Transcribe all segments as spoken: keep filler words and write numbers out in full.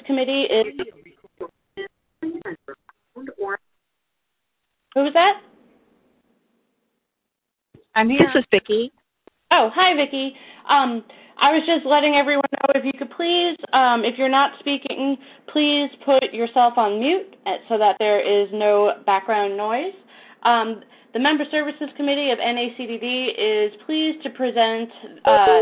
Committee is... Who was that? I'm here. This is Vicki. Oh, hi, Vicki. Um, I was just letting everyone know, if you could please, um, if you're not speaking, please put yourself on mute so that there is no background noise. Um, the Member Services Committee of N A C D D is pleased to present uh,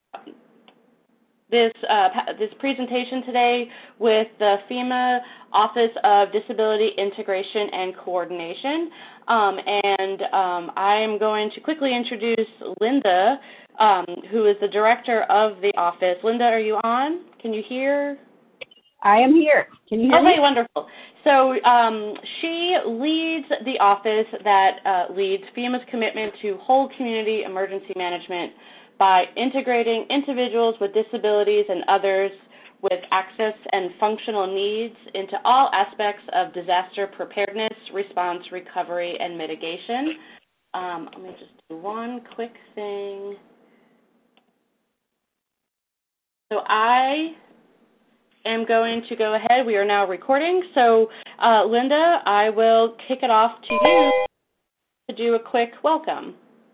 this uh, this presentation today with the FEMA Office of Disability Integration and Coordination. Um, and um, I'm going to quickly introduce Linda, um, who is the director of the office. Linda, are you on? Can you hear? I am here. Can you hear okay, me? Wonderful. So um, she leads the office that uh, leads FEMA's commitment to whole community emergency management by integrating individuals with disabilities and others with access and functional needs into all aspects of disaster preparedness, response, recovery, and mitigation. Um, let me just do one quick thing. So I am going to go ahead. We are now recording. So, uh, Linda, I will kick it off to you to do a quick welcome.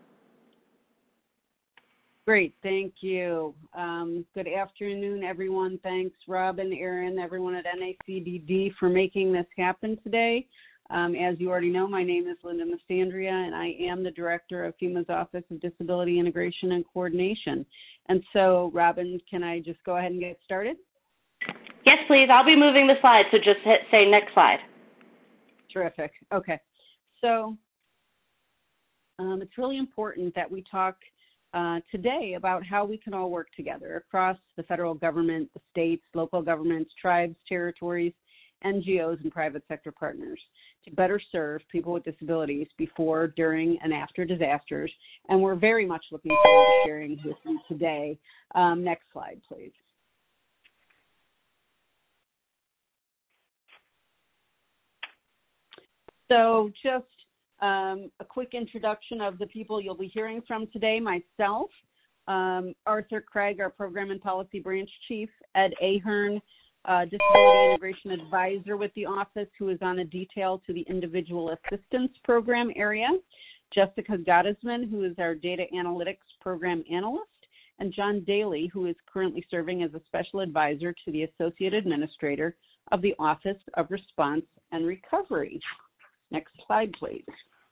Great, thank you. Um, good afternoon, everyone. Thanks, Robin, Aaron, everyone at N A C D D for making this happen today. Um, as you already know, my name is Linda Mastandria, and I am the director of FEMA's Office of Disability Integration and Coordination. And so, Robin, can I just go ahead and get started? Yes, please. I'll be moving the slide, so just hit say next slide. Terrific. Okay. So um, it's really important that we talk Uh, today about how we can all work together across the federal government, the states, local governments, tribes, territories, N G Os, and private sector partners to better serve people with disabilities before, during, and after disasters. And we're very much looking forward to sharing with you today. Um, next slide, please. So just Um, a quick introduction of the people you'll be hearing from today. Myself, um, Arthur Craig, our Program and Policy Branch Chief, Ed Ahern, uh, Disability Integration Advisor with the office, who is on a detail to the Individual Assistance Program area, Jessica Gottesman, who is our Data Analytics Program Analyst, and John Daly, who is currently serving as a Special Advisor to the Associate Administrator of the Office of Response and Recovery. Next slide, please.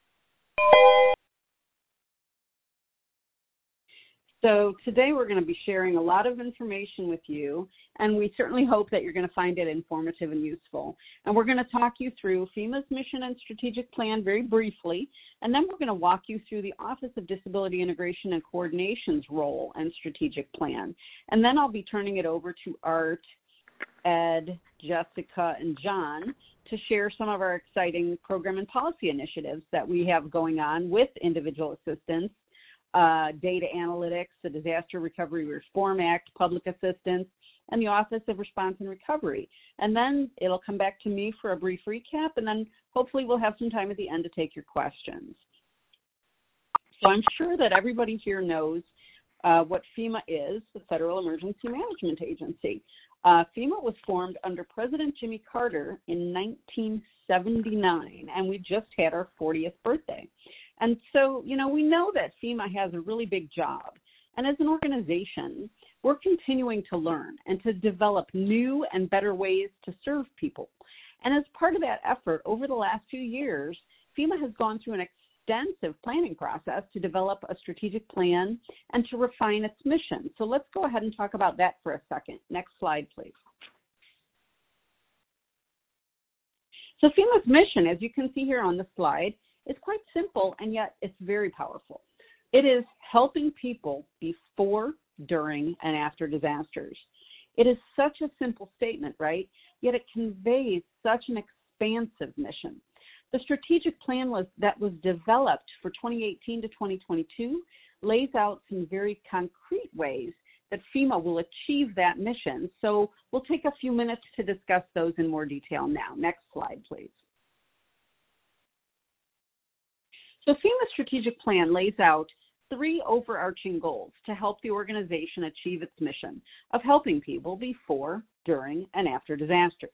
So today we're going to be sharing a lot of information with you, and we certainly hope that you're going to find it informative and useful. And we're going to talk you through FEMA's mission and strategic plan very briefly, and then we're going to walk you through the Office of Disability Integration and Coordination's role and strategic plan. And then I'll be turning it over to Art, Ed, Jessica, and John to share some of our exciting program and policy initiatives that we have going on with individual assistance, uh, data analytics, the Disaster Recovery Reform Act, public assistance, and the Office of Response and Recovery. And then it'll come back to me for a brief recap, and then hopefully we'll have some time at the end to take your questions. So I'm sure that everybody here knows uh, what FEMA is, the Federal Emergency Management Agency. Uh, FEMA was formed under President Jimmy Carter in nineteen seventy-nine, and we just had our fortieth birthday. And so, you know, we know that FEMA has a really big job. And as an organization, we're continuing to learn and to develop new and better ways to serve people. And as part of that effort, over the last few years, FEMA has gone through an extensive planning process to develop a strategic plan and to refine its mission. So let's go ahead and talk about that for a second. Next slide, please. So FEMA's mission, as you can see here on the slide, is quite simple, and yet it's very powerful. It is helping people before, during, and after disasters. It is such a simple statement, right? Yet it conveys such an expansive mission. The strategic plan was, that was developed for twenty eighteen to twenty twenty-two lays out some very concrete ways that FEMA will achieve that mission. So we'll take a few minutes to discuss those in more detail now. Next slide, please. So FEMA's strategic plan lays out three overarching goals to help the organization achieve its mission of helping people before, during, and after disasters.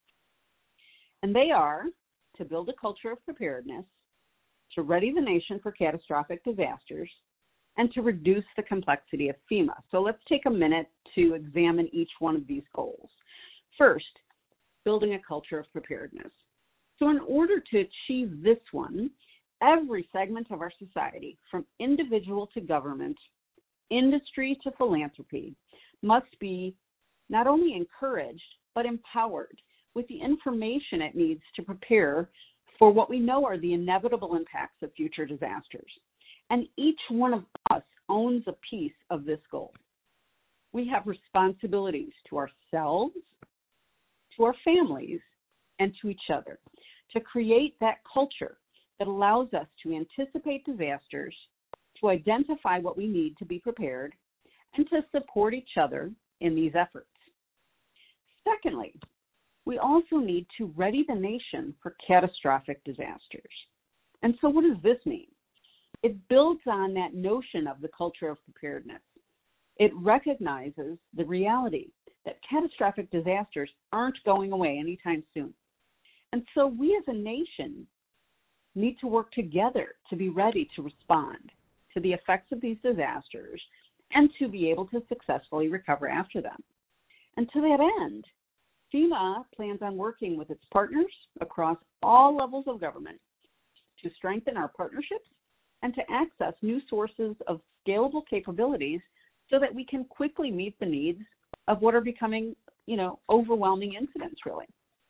And they are to build a culture of preparedness, to ready the nation for catastrophic disasters, and to reduce the complexity of FEMA. So let's take a minute to examine each one of these goals. First, building a culture of preparedness. So in order to achieve this one, every segment of our society, from individual to government, industry to philanthropy, must be not only encouraged, but empowered with the information it needs to prepare for what we know are the inevitable impacts of future disasters. And each one of us owns a piece of this goal. We have responsibilities to ourselves, to our families, and to each other to create that culture that allows us to anticipate disasters, to identify what we need to be prepared, and to support each other in these efforts. Secondly, we also need to ready the nation for catastrophic disasters. And so what does this mean? It builds on that notion of the culture of preparedness. It recognizes the reality that catastrophic disasters aren't going away anytime soon. And so we as a nation need to work together to be ready to respond to the effects of these disasters and to be able to successfully recover after them. And to that end, FEMA plans on working with its partners across all levels of government to strengthen our partnerships and to access new sources of scalable capabilities so that we can quickly meet the needs of what are becoming, you know, overwhelming incidents, really.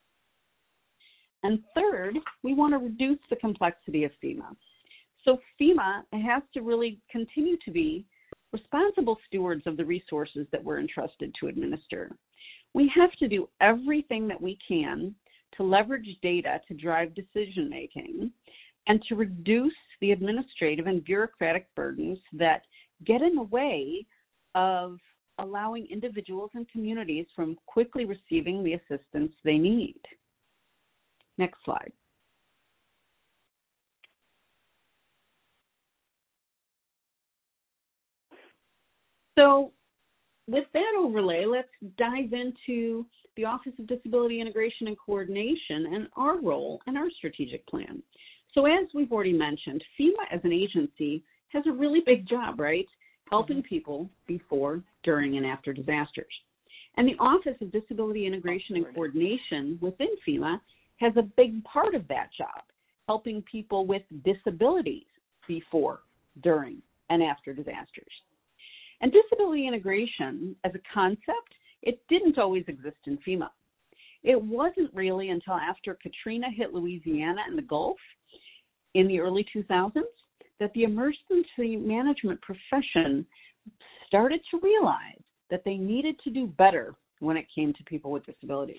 And third, we want to reduce the complexity of FEMA. So FEMA has to really continue to be responsible stewards of the resources that we're entrusted to administer. We have to do everything that we can to leverage data to drive decision-making and to reduce the administrative and bureaucratic burdens that get in the way of allowing individuals and communities from quickly receiving the assistance they need. Next slide. So with that overlay, let's dive into the Office of Disability Integration and Coordination and our role and our strategic plan. So as we've already mentioned, FEMA as an agency has a really big job, right? Helping people before, during, and after disasters. And the Office of Disability Integration and Coordination within FEMA has a big part of that job, helping people with disabilities before, during, and after disasters. And disability integration as a concept, it didn't always exist in FEMA. It wasn't really until after Katrina hit Louisiana and the Gulf in the early two thousands that the emergency management profession started to realize that they needed to do better when it came to people with disabilities.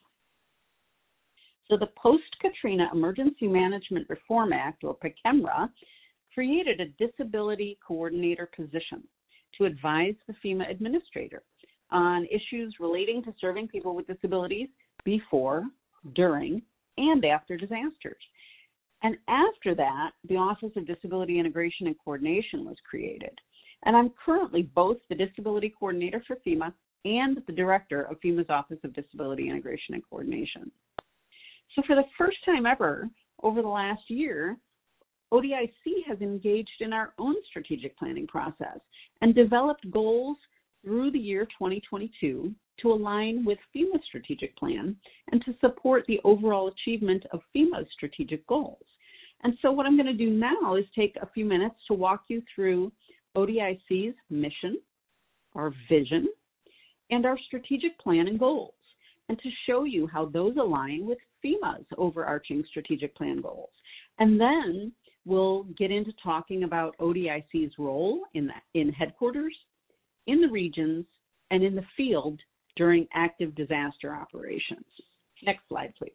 So the Post-Katrina Emergency Management Reform Act, or PCEMRA, created a disability coordinator position to advise the FEMA administrator on issues relating to serving people with disabilities before, during, and after disasters. And after that, the Office of Disability Integration and Coordination was created. And I'm currently both the Disability Coordinator for FEMA and the Director of FEMA's Office of Disability Integration and Coordination. So for the first time ever, over the last year, O D I C has engaged in our own strategic planning process and developed goals through the year twenty twenty-two to align with FEMA's strategic plan and to support the overall achievement of FEMA's strategic goals. And so what I'm going to do now is take a few minutes to walk you through O D I C's mission, our vision, and our strategic plan and goals, and to show you how those align with FEMA's overarching strategic plan goals. And then we'll get into talking about O D I C's role in, the, in headquarters, in the regions, and in the field during active disaster operations. Next slide, please.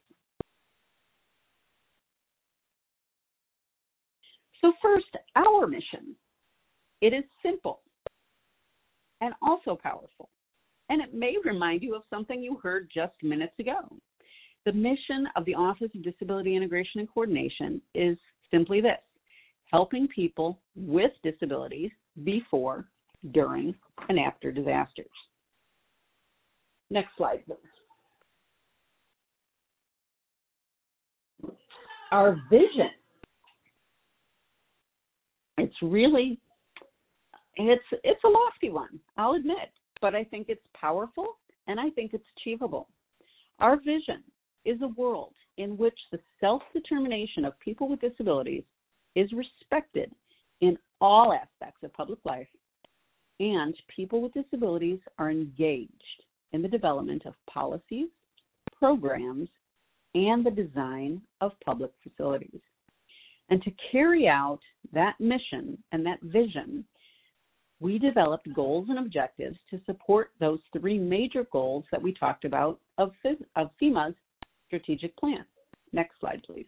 So first, our mission. It is simple and also powerful, and it may remind you of something you heard just minutes ago. The mission of the Office of Disability Integration and Coordination is simply this: helping people with disabilities before, during, and after disasters. Next slide, please. Our vision. It's really, it's it's a lofty one, I'll admit, but I think it's powerful and I think it's achievable. Our vision is a world in which the self-determination of people with disabilities is respected in all aspects of public life, and people with disabilities are engaged in the development of policies, programs, and the design of public facilities. And to carry out that mission and that vision, we developed goals and objectives to support those three major goals that we talked about of, of FEMA's strategic plan. Next slide, please.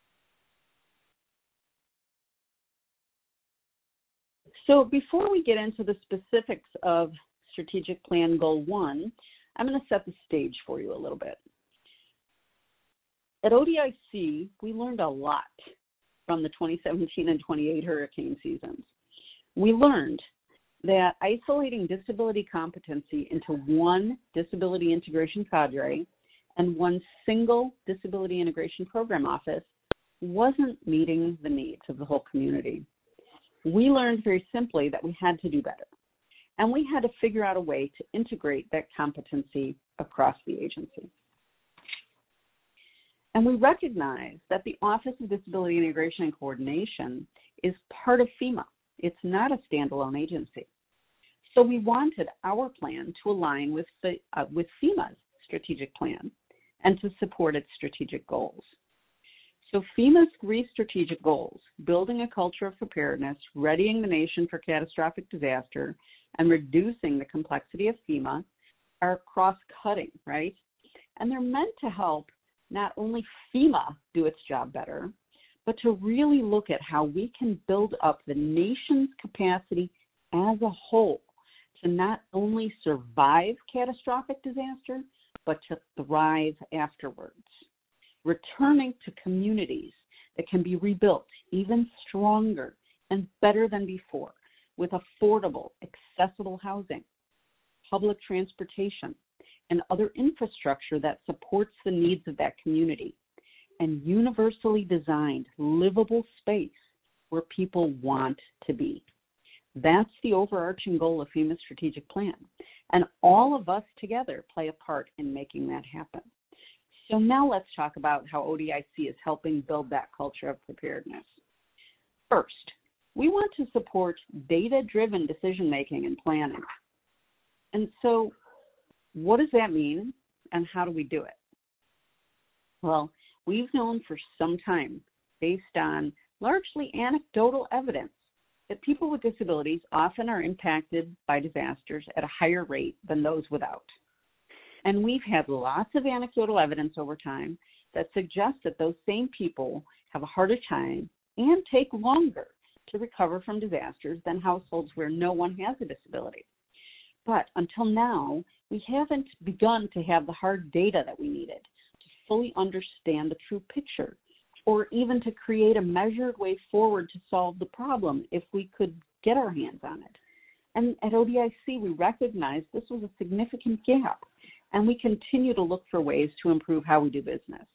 So before we get into the specifics of strategic plan goal one, I'm going to set the stage for you a little bit. At O D I C, we learned a lot from the twenty seventeen and twenty-eight hurricane seasons. We learned that isolating disability competency into one disability integration cadre and one single disability integration program office wasn't meeting the needs of the whole community. We learned very simply that we had to do better, and we had to figure out a way to integrate that competency across the agency. And we recognize that the Office of Disability Integration and Coordination is part of FEMA. It's not a standalone agency. So we wanted our plan to align with, the, uh, with FEMA's strategic plan and to support its strategic goals. So FEMA's three strategic goals, building a culture of preparedness, readying the nation for catastrophic disaster, and reducing the complexity of FEMA, are cross-cutting, right? And they're meant to help not only FEMA do its job better, but to really look at how we can build up the nation's capacity as a whole to not only survive catastrophic disaster, but to thrive afterwards, returning to communities that can be rebuilt even stronger and better than before with affordable, accessible housing, public transportation, and other infrastructure that supports the needs of that community, and universally designed, livable space where people want to be. That's the overarching goal of FEMA's strategic plan, and all of us together play a part in making that happen. So now let's talk about how O D I C is helping build that culture of preparedness. First, we want to support data-driven decision-making and planning. And so what does that mean, and how do we do it? Well, we've known for some time, based on largely anecdotal evidence, that people with disabilities often are impacted by disasters at a higher rate than those without. And we've had lots of anecdotal evidence over time that suggests that those same people have a harder time and take longer to recover from disasters than households where no one has a disability. But until now, we haven't begun to have the hard data that we needed to fully understand the true picture, or even to create a measured way forward to solve the problem if we could get our hands on it. And at O D I C, we recognized this was a significant gap, and we continue to look for ways to improve how we do business.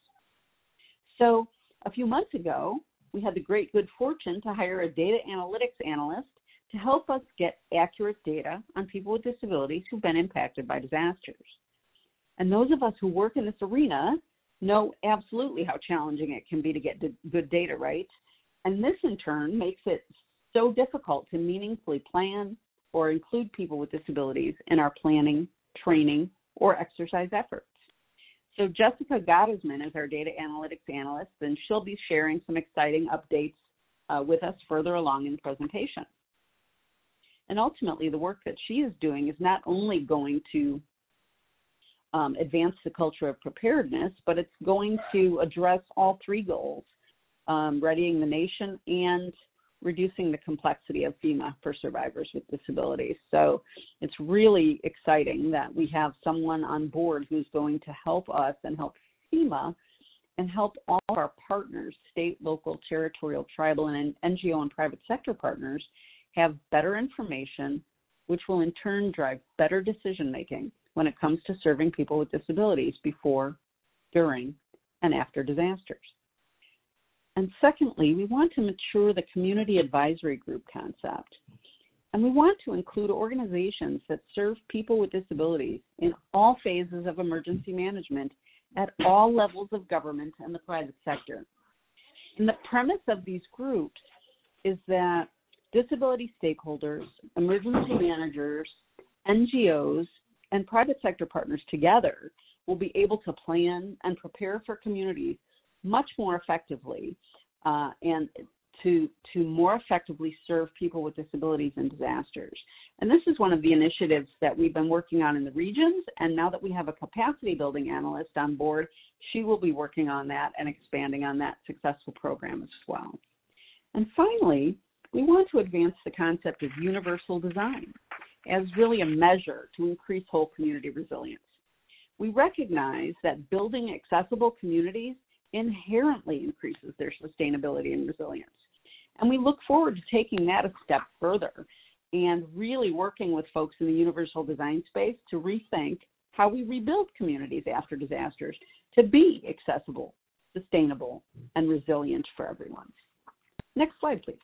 So a few months ago, we had the great good fortune to hire a data analytics analyst to help us get accurate data on people with disabilities who've been impacted by disasters. And those of us who work in this arena know absolutely how challenging it can be to get good data, right? And this, in turn, makes it so difficult to meaningfully plan or include people with disabilities in our planning, training, or exercise efforts. So Jessica Gottesman is our data analytics analyst, and she'll be sharing some exciting updates uh, with us further along in the presentation. And ultimately, the work that she is doing is not only going to um, advance the culture of preparedness, but it's going to address all three goals, um, readying the nation and reducing the complexity of FEMA for survivors with disabilities. So it's really exciting that we have someone on board who's going to help us and help FEMA and help all of our partners, state, local, territorial, tribal, and N G O and private sector partners have better information, which will in turn drive better decision-making when it comes to serving people with disabilities before, during, and after disasters. And secondly, we want to mature the community advisory group concept. And we want to include organizations that serve people with disabilities in all phases of emergency management at all levels of government and the private sector. And the premise of these groups is that disability stakeholders, emergency managers, N G Os, and private sector partners together will be able to plan and prepare for communities much more effectively uh, and to, to more effectively serve people with disabilities in disasters. And this is one of the initiatives that we've been working on in the regions, and now that we have a capacity building analyst on board, she will be working on that and expanding on that successful program as well. And finally, we want to advance the concept of universal design as really a measure to increase whole community resilience. We recognize that building accessible communities inherently increases their sustainability and resilience. And we look forward to taking that a step further and really working with folks in the universal design space to rethink how we rebuild communities after disasters to be accessible, sustainable, and resilient for everyone. Next slide, please.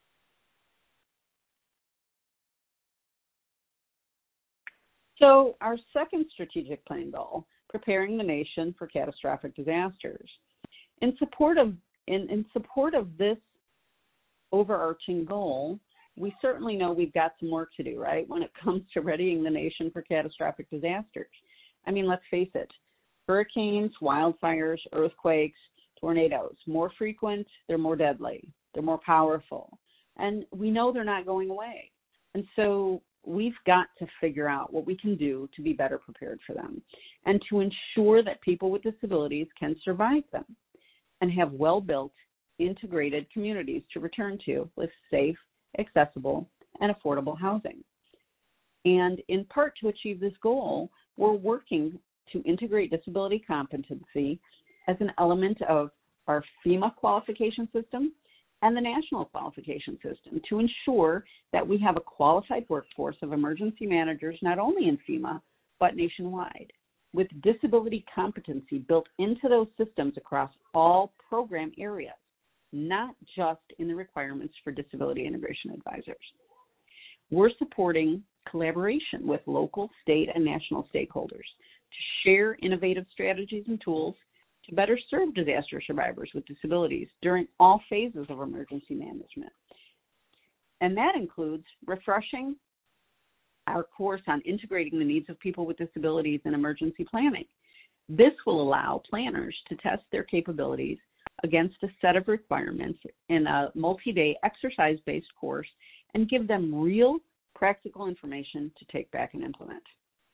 So our second strategic plan goal, preparing the nation for catastrophic disasters. In support of, in, in support of this overarching goal, we certainly know we've got some work to do, right, when it comes to readying the nation for catastrophic disasters. I mean, let's face it, hurricanes, wildfires, earthquakes, tornadoes, more frequent, they're more deadly, they're more powerful, and we know they're not going away. And so we've got to figure out what we can do to be better prepared for them and to ensure that people with disabilities can survive them and have well-built, integrated communities to return to with safe, accessible, and affordable housing. And in part to achieve this goal, we're working to integrate disability competency as an element of our FEMA qualification system and the national qualification system to ensure that we have a qualified workforce of emergency managers, not only in FEMA, but nationwide, with disability competency built into those systems across all program areas, not just in the requirements for disability integration advisors. We're supporting collaboration with local, state, and national stakeholders to share innovative strategies and tools to better serve disaster survivors with disabilities during all phases of emergency management. And that includes refreshing our course on integrating the needs of people with disabilities in emergency planning. This will allow planners to test their capabilities against a set of requirements in a multi-day exercise-based course and give them real practical information to take back and implement.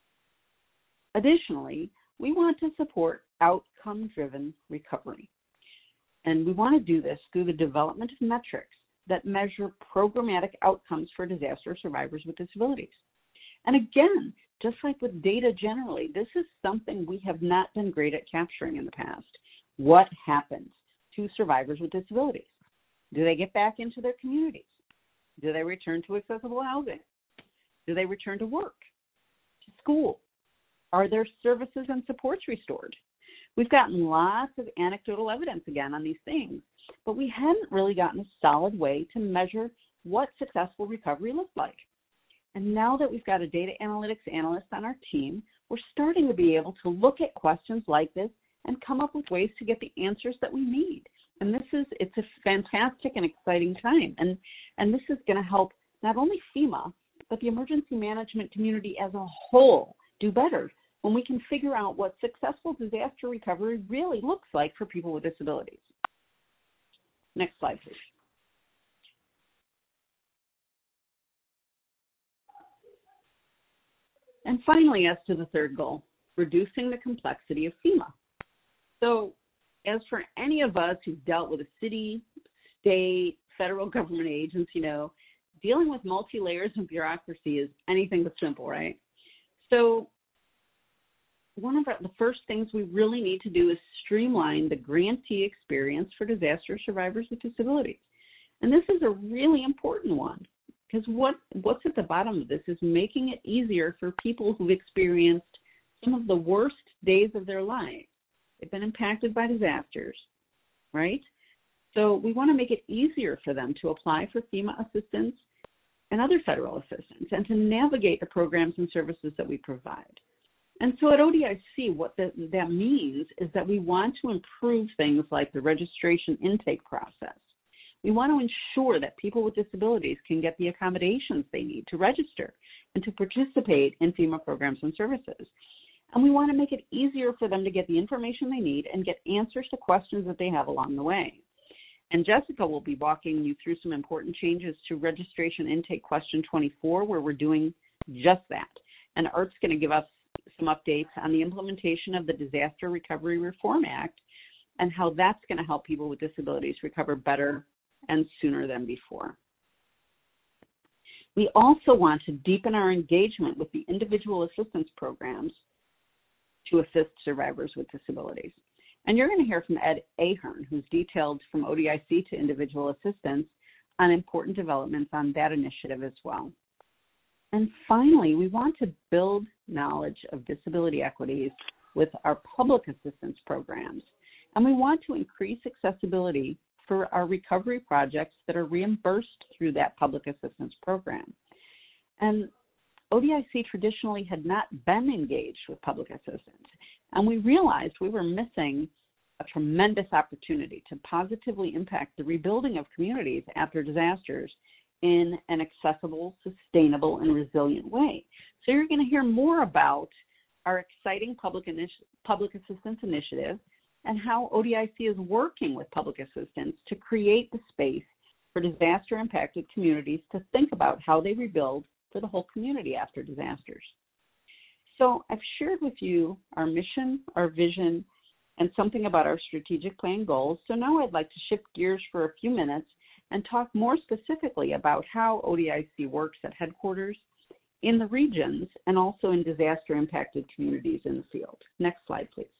Additionally, we want to support outcome-driven recovery. And we want to do this through the development of metrics that measure programmatic outcomes for disaster survivors with disabilities. And again, just like with data generally, this is something we have not been great at capturing in the past. What happens to survivors with disabilities? Do they get back into their communities? Do they return to accessible housing? Do they return to work, to school? Are their services and supports restored? We've gotten lots of anecdotal evidence again on these things, but we hadn't really gotten a solid way to measure what successful recovery looked like. And now that we've got a data analytics analyst on our team, we're starting to be able to look at questions like this and come up with ways to get the answers that we need. And this is, it's a fantastic and exciting time. And, and this is going to help not only FEMA, but the emergency management community as a whole do better when we can figure out what successful disaster recovery really looks like for people with disabilities. Next slide, please. And finally, as to the third goal, reducing the complexity of FEMA. So as for any of us who've dealt with a city, state, federal government agency, you know, dealing with multi-layers of bureaucracy is anything but simple, right? So one of the first things we really need to do is streamline the grantee experience for disaster survivors with disabilities. And this is a really important one, because what, what's at the bottom of this is making it easier for people who've experienced some of the worst days of their life. They've been impacted by disasters, right? So we want to make it easier for them to apply for FEMA assistance and other federal assistance, and to navigate the programs and services that we provide. And so at O D I C, what the, that means is that we want to improve things like the registration intake process. We want to ensure that people with disabilities can get the accommodations they need to register and to participate in FEMA programs and services. And we want to make it easier for them to get the information they need and get answers to questions that they have along the way. And Jessica will be walking you through some important changes to registration intake question twenty-four, where we're doing just that. And Art's going to give us some updates on the implementation of the Disaster Recovery Reform Act and how that's going to help people with disabilities recover better and sooner than before. We also want to deepen our engagement with the individual assistance programs to assist survivors with disabilities. And you're going to hear from Ed Ahern, who's detailed from O D I C to individual assistance on important developments on that initiative as well. And finally, we want to build knowledge of disability equities with our public assistance programs. And we want to increase accessibility for our recovery projects that are reimbursed through that public assistance program. And O D I C traditionally had not been engaged with public assistance, and we realized we were missing a tremendous opportunity to positively impact the rebuilding of communities after disasters in an accessible, sustainable, and resilient way. So you're going to hear more about our exciting public, initi- public assistance initiative and how O D I C is working with public assistance to create the space for disaster-impacted communities to think about how they rebuild for the whole community after disasters. So I've shared with you our mission, our vision, and something about our strategic plan goals. So now I'd like to shift gears for a few minutes and talk more specifically about how O D I C works at headquarters, in the regions, and also in disaster-impacted communities in the field. Next slide, please.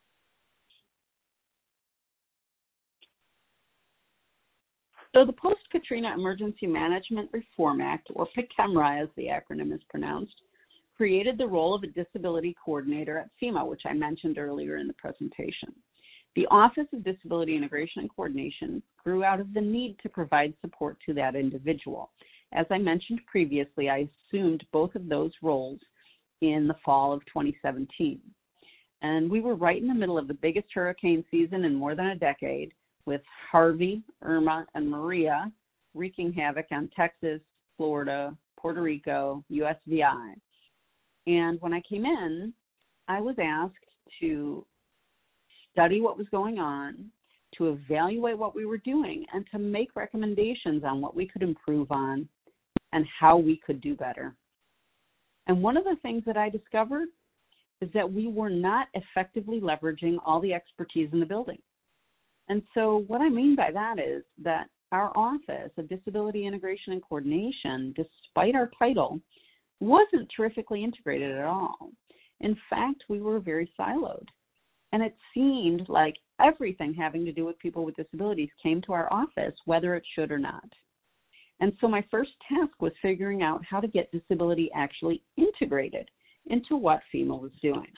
So the Post-Katrina Emergency Management Reform Act, or PCEMRA as the acronym is pronounced, created the role of a disability coordinator at FEMA, which I mentioned earlier in the presentation. The Office of Disability Integration and Coordination grew out of the need to provide support to that individual. As I mentioned previously, I assumed both of those roles in the fall of twenty seventeen. And we were right in the middle of the biggest hurricane season in more than a decade, with Harvey, Irma, and Maria wreaking havoc on Texas, Florida, Puerto Rico, U S V I. And when I came in, I was asked to study what was going on, to evaluate what we were doing, and to make recommendations on what we could improve on and how we could do better. And one of the things that I discovered is that we were not effectively leveraging all the expertise in the building. And so what I mean by that is that our Office of Disability Integration and Coordination, despite our title, wasn't terrifically integrated at all. In fact, we were very siloed. And it seemed like everything having to do with people with disabilities came to our office, whether it should or not. And so my first task was figuring out how to get disability actually integrated into what FEMA was doing.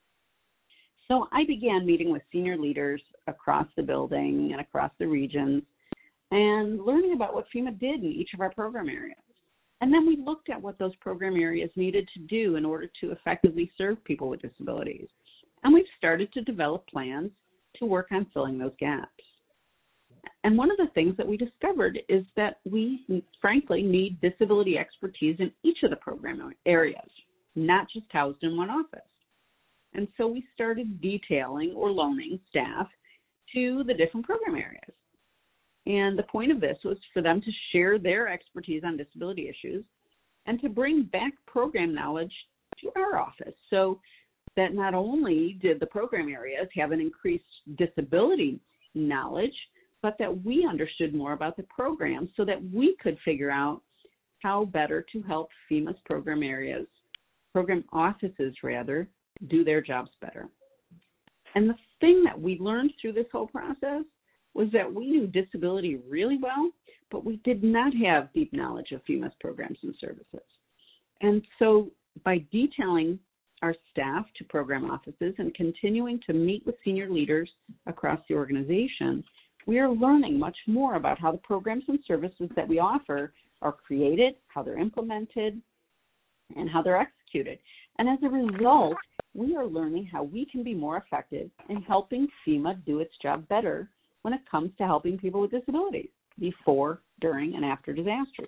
So I began meeting with senior leaders across the building and across the regions and learning about what FEMA did in each of our program areas. And then we looked at what those program areas needed to do in order to effectively serve people with disabilities. And we've started to develop plans to work on filling those gaps. And one of the things that we discovered is that we, frankly, need disability expertise in each of the program areas, not just housed in one office. And so we started detailing or loaning staff to the different program areas. And the point of this was for them to share their expertise on disability issues and to bring back program knowledge to our office, so that not only did the program areas have an increased disability knowledge, but that we understood more about the program so that we could figure out how better to help FEMA's program areas, program offices rather, do their jobs better. And the thing that we learned through this whole process was that we knew disability really well, but we did not have deep knowledge of FEMA's programs and services. And so by detailing our staff to program offices and continuing to meet with senior leaders across the organization, we are learning much more about how the programs and services that we offer are created, how they're implemented, and how they're executed. And as a result, we are learning how we can be more effective in helping FEMA do its job better when it comes to helping people with disabilities before, during, and after disasters.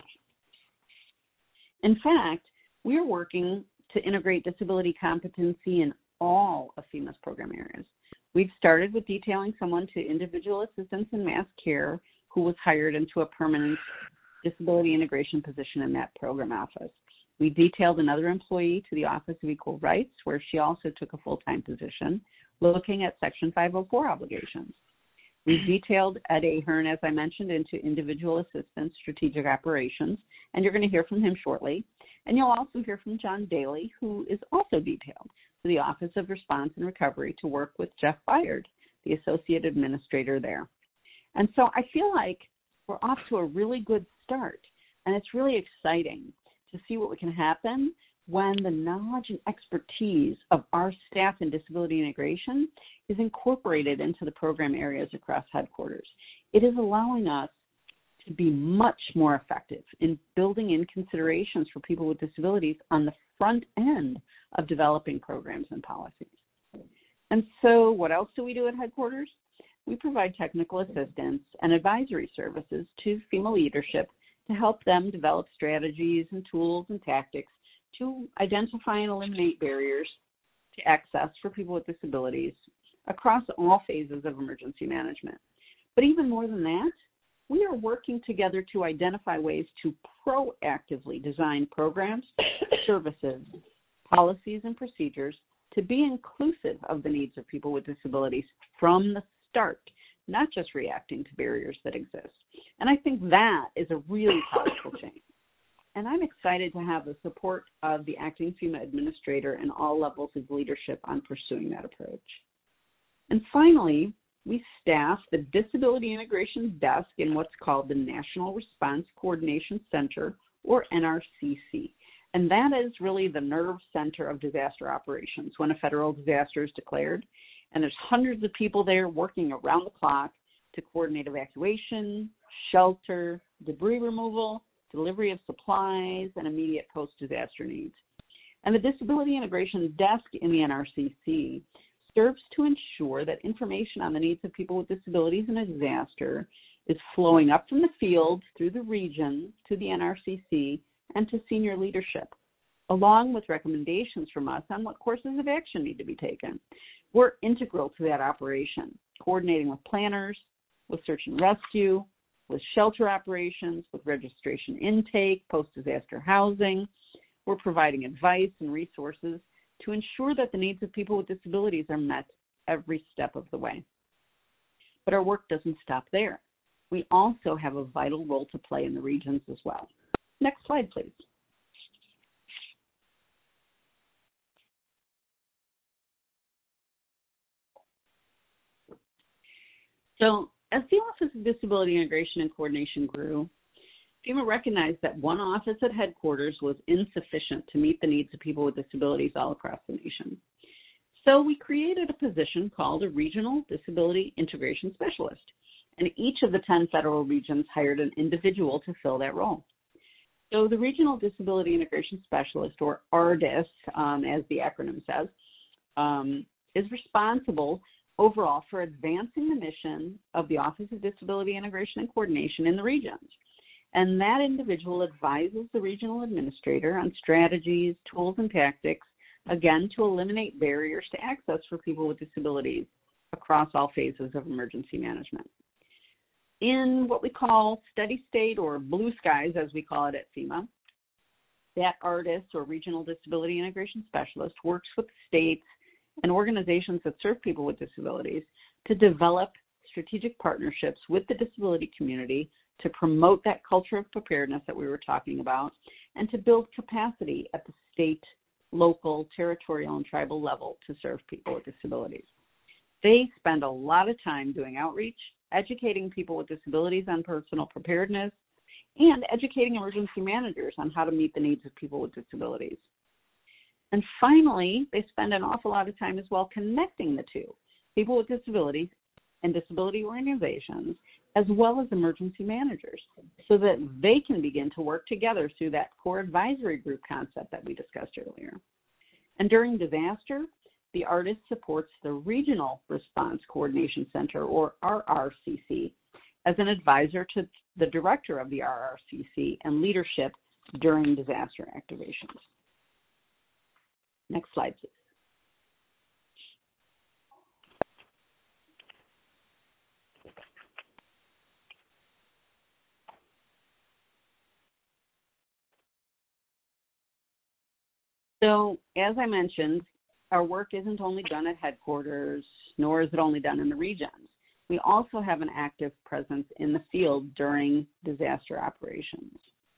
In fact, we are working to integrate disability competency in all of FEMA's program areas. We've started with detailing someone to individual assistance in mass care who was hired into a permanent disability integration position in that program office. We detailed another employee to the Office of Equal Rights, where she also took a full-time position, looking at Section five oh four obligations. We detailed Ed Ahern, as I mentioned, into individual assistance strategic operations, and you're going to hear from him shortly. And you'll also hear from John Daly, who is also detailed to the Office of Response and Recovery to work with Jeff Byard, the Associate Administrator there. And so I feel like we're off to a really good start, and it's really exciting to see what can happen when the knowledge and expertise of our staff in disability integration is incorporated into the program areas across headquarters. It is allowing us to be much more effective in building in considerations for people with disabilities on the front end of developing programs and policies. And so what else do we do at headquarters? We provide technical assistance and advisory services to FEMA leadership to help them develop strategies and tools and tactics to identify and eliminate barriers to access for people with disabilities across all phases of emergency management. But even more than that, we are working together to identify ways to proactively design programs, services, policies, and procedures to be inclusive of the needs of people with disabilities from the start, not just reacting to barriers that exist. And I think that is a really powerful change. And I'm excited to have the support of the acting FEMA administrator and all levels of leadership on pursuing that approach. And finally, we staff the Disability Integration Desk in what's called the National Response Coordination Center, or N R C C. And that is really the nerve center of disaster operations when a federal disaster is declared. And there's hundreds of people there working around the clock to coordinate evacuation, shelter, debris removal, delivery of supplies, and immediate post-disaster needs. And the Disability Integration Desk in the N R C C serves to ensure that information on the needs of people with disabilities in a disaster is flowing up from the field through the region to the N R C C and to senior leadership, along with recommendations from us on what courses of action need to be taken. We're integral to that operation, coordinating with planners, with search and rescue, with shelter operations, with registration intake, post-disaster housing. We're providing advice and resources to ensure that the needs of people with disabilities are met every step of the way. But our work doesn't stop there. We also have a vital role to play in the regions as well. Next slide, please. So as the Office of Disability Integration and Coordination grew, FEMA recognized that one office at headquarters was insufficient to meet the needs of people with disabilities all across the nation. So we created a position called a Regional Disability Integration Specialist, and each of the ten federal regions hired an individual to fill that role. So the Regional Disability Integration Specialist, or R D I S, um, as the acronym says, um, is responsible overall for advancing the mission of the Office of Disability Integration and Coordination in the regions. And that individual advises the regional administrator on strategies, tools, and tactics, again, to eliminate barriers to access for people with disabilities across all phases of emergency management. In what we call steady state, or blue skies, as we call it at FEMA, that R D I S, or Regional Disability Integration Specialist, works with states and organizations that serve people with disabilities to develop strategic partnerships with the disability community to promote that culture of preparedness that we were talking about, and to build capacity at the state, local, territorial, and tribal level to serve people with disabilities. They spend a lot of time doing outreach, educating people with disabilities on personal preparedness, and educating emergency managers on how to meet the needs of people with disabilities. And finally, they spend an awful lot of time as well connecting the two, people with disabilities and disability organizations, as well as emergency managers, so that they can begin to work together through that core advisory group concept that we discussed earlier. And during disaster, the artist supports the Regional Response Coordination Center, or R R C C, as an advisor to the director of the R R C C and leadership during disaster activations. Next slide, please. So, as I mentioned, our work isn't only done at headquarters, nor is it only done in the regions. We also have an active presence in the field during disaster operations.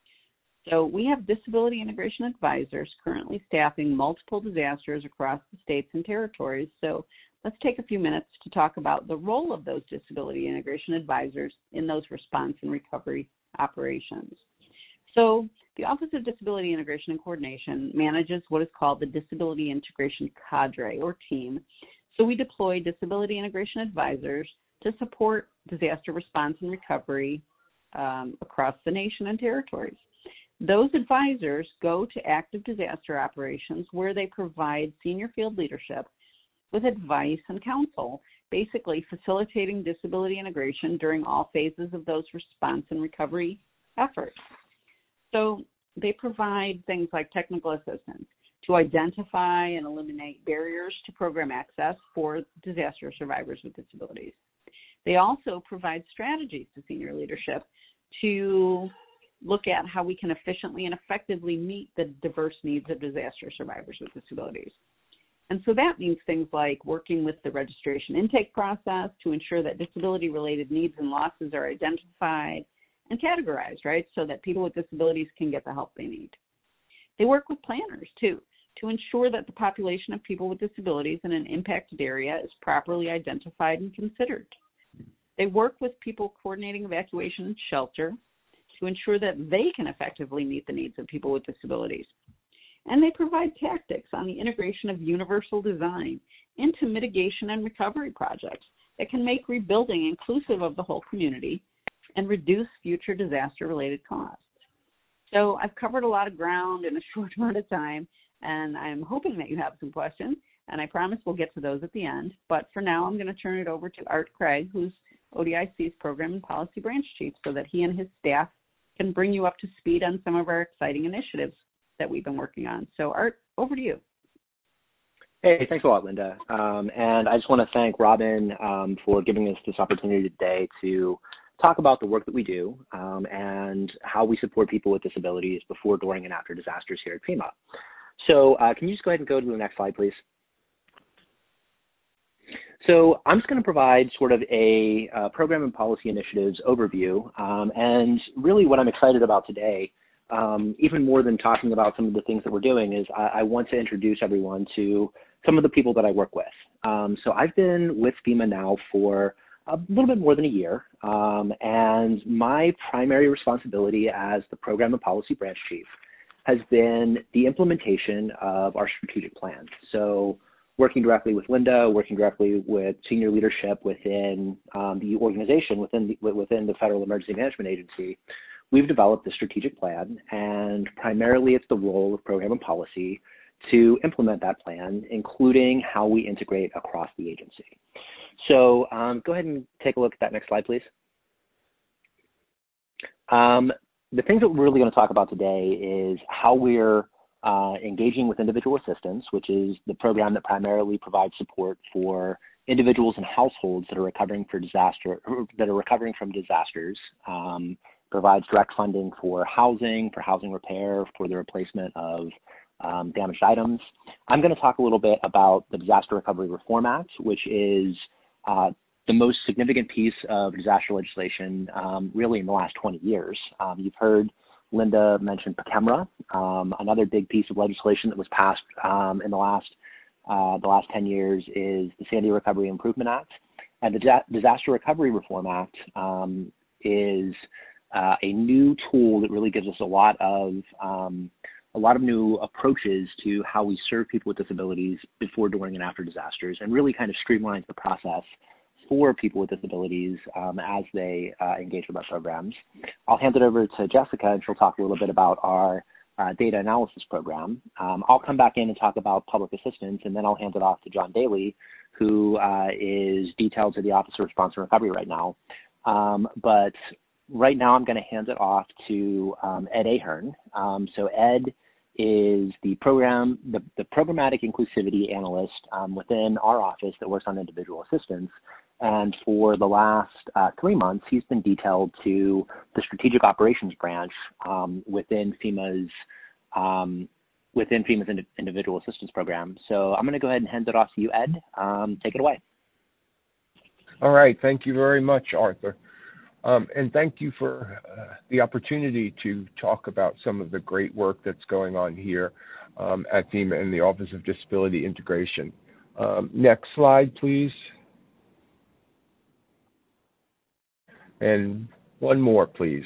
So we have disability integration advisors currently staffing multiple disasters across the states and territories. So let's take a few minutes to talk about the role of those disability integration advisors in those response and recovery operations. So the Office of Disability Integration and Coordination manages what is called the Disability Integration Cadre, or team. So we deploy disability integration advisors to support disaster response and recovery um, across the nation and territories. Those advisors go to active disaster operations where they provide senior field leadership with advice and counsel, basically facilitating disability integration during all phases of those response and recovery efforts. So they provide things like technical assistance to identify and eliminate barriers to program access for disaster survivors with disabilities. They also provide strategies to senior leadership to look at how we can efficiently and effectively meet the diverse needs of disaster survivors with disabilities. And so that means things like working with the registration intake process to ensure that disability-related needs and losses are identified and categorized, right, so that people with disabilities can get the help they need. They work with planners, too, to ensure that the population of people with disabilities in an impacted area is properly identified and considered. They work with people coordinating evacuation and shelter to ensure that they can effectively meet the needs of people with disabilities. And they provide tactics on the integration of universal design into mitigation and recovery projects that can make rebuilding inclusive of the whole community and reduce future disaster-related costs. So I've covered a lot of ground in a short amount of time, and I'm hoping that you have some questions, and I promise we'll get to those at the end. But for now, I'm going to turn it over to Art Craig, who's O D I C's Program and Policy Branch Chief, so that he and his staff can bring you up to speed on some of our exciting initiatives that we've been working on. So Art, over to you. Hey, thanks a lot, Linda. Um, and I just want to thank Robin um, for giving us this opportunity today to talk about the work that we do um, and how we support people with disabilities before, during, and after disasters here at FEMA. So uh, can you just go ahead and go to the next slide, please? So I'm just going to provide sort of a uh, program and policy initiatives overview. Um, and really what I'm excited about today, um, even more than talking about some of the things that we're doing, is I, I want to introduce everyone to some of the people that I work with. Um, so I've been with FEMA now for a little bit more than a year. Um, and my primary responsibility as the Program and Policy Branch Chief has been the implementation of our strategic plan. So working directly with Linda, working directly with senior leadership within um, the organization, within the, within the Federal Emergency Management Agency, we've developed a strategic plan, and primarily it's the role of program and policy to implement that plan, including how we integrate across the agency. So um, go ahead and take a look at that next slide, please. Um, the things that we're really going to talk about today is how we're Uh, engaging with individual assistance, which is the program that primarily provides support for individuals and households that are recovering for disaster, that are recovering from disasters. Um, provides direct funding for housing, for housing repair, for the replacement of um, damaged items. I'm going to talk a little bit about the Disaster Recovery Reform Act, which is uh, the most significant piece of disaster legislation um, really in the last twenty years. Um, you've heard Linda mentioned PCHEMRA, um, another big piece of legislation that was passed um, in the last uh, the last ten years is the Sandy Recovery Improvement Act. And the Disaster Recovery Reform Act um, is uh, a new tool that really gives us a lot of um, a lot of new approaches to how we serve people with disabilities before, during, and after disasters, and really kind of streamlines the process for people with disabilities um, as they uh, engage with our programs. I'll hand it over to Jessica, and she'll talk a little bit about our uh, data analysis program. Um, I'll come back in and talk about public assistance, and then I'll hand it off to John Daly, who uh, is detailed to the Office of Response and Recovery right now. Um, but right now I'm going to hand it off to um, Ed Ahern. Um, so Ed is the program, the, the programmatic inclusivity analyst um, within our office that works on individual assistance. And for the last uh, three months, he's been detailed to the Strategic Operations Branch um, within FEMA's um, within FEMA's ind- Individual Assistance Program. So I'm going to go ahead and hand it off to you, Ed. Um, take it away. All right. Thank you very much, Arthur. Um, and thank you for uh, the opportunity to talk about some of the great work that's going on here um, at FEMA in the Office of Disability Integration. Um, next slide, please. And one more, please.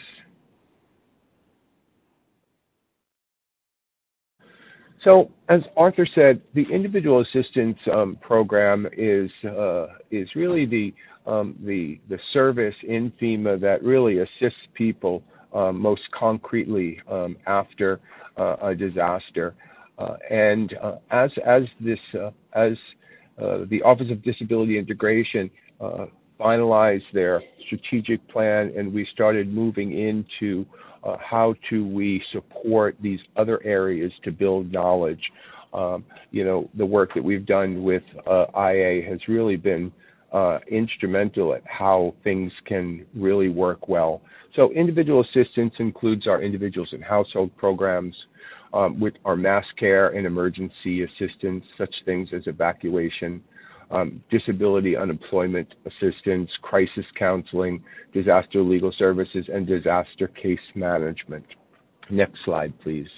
So, as Arthur said, the individual assistance um, program is uh, is really the um, the the service in FEMA that really assists people um, most concretely um, after uh, a disaster. Uh, and uh, as as this uh, as uh, the Office of Disability Integration uh, finalized their strategic plan, and we started moving into Uh, how do we support these other areas to build knowledge? Um, you know, the work that we've done with uh, I A has really been uh, instrumental at how things can really work well. So individual assistance includes our individuals and household programs, um, with our mass care and emergency assistance, such things as evacuation, Um, disability unemployment assistance, crisis counseling, disaster legal services, and disaster case management. Next slide, please.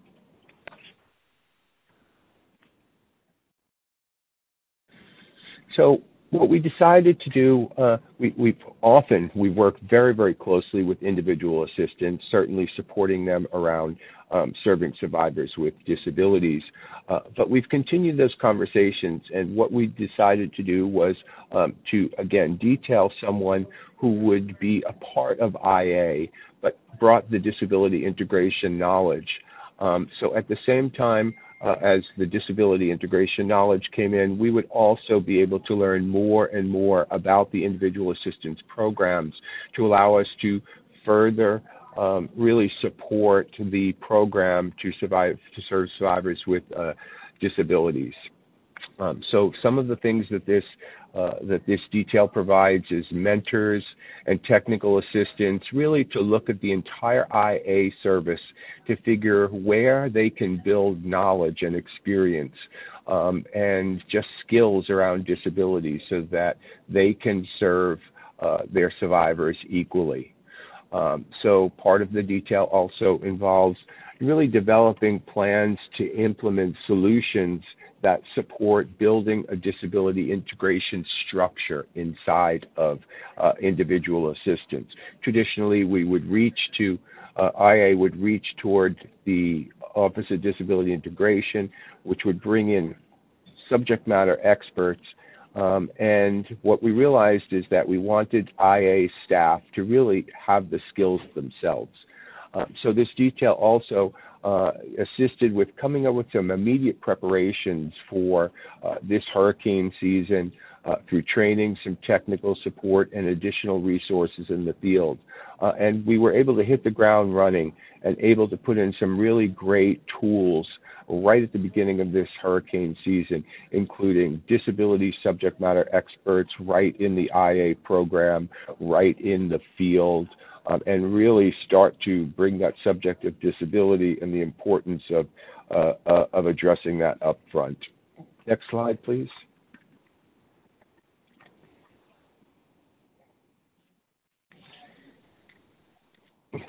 So what we decided to do, uh, we, we've often, we work very, very closely with individual assistants, certainly supporting them around um, serving survivors with disabilities. Uh, but we've continued those conversations, and what we decided to do was um, to, again, detail someone who would be a part of I A, but brought the disability integration knowledge. Um, so at the same time, Uh, as the disability integration knowledge came in, we would also be able to learn more and more about the individual assistance programs to allow us to further um, really support the program to survive to serve survivors with uh, disabilities. Um, so some of the things that this uh, that this detail provides is mentors and technical assistance, really to look at the entire I A service to figure where they can build knowledge and experience um, and just skills around disability so that they can serve uh, their survivors equally. Um, so part of the detail also involves really developing plans to implement solutions that support building a disability integration structure inside of uh, individual assistance. Traditionally, we would reach to, uh, I A would reach toward the Office of Disability Integration, which would bring in subject matter experts. Um, and what we realized is that we wanted I A staff to really have the skills themselves. Um, so this detail also uh, assisted with coming up with some immediate preparations for uh, this hurricane season uh, through training, some technical support, and additional resources in the field. Uh, and we were able to hit the ground running and able to put in some really great tools right at the beginning of this hurricane season, including disability subject matter experts right in the I A program, right in the field, Um, and really start to bring that subject of disability and the importance of uh, uh, of addressing that up front. Next slide, please.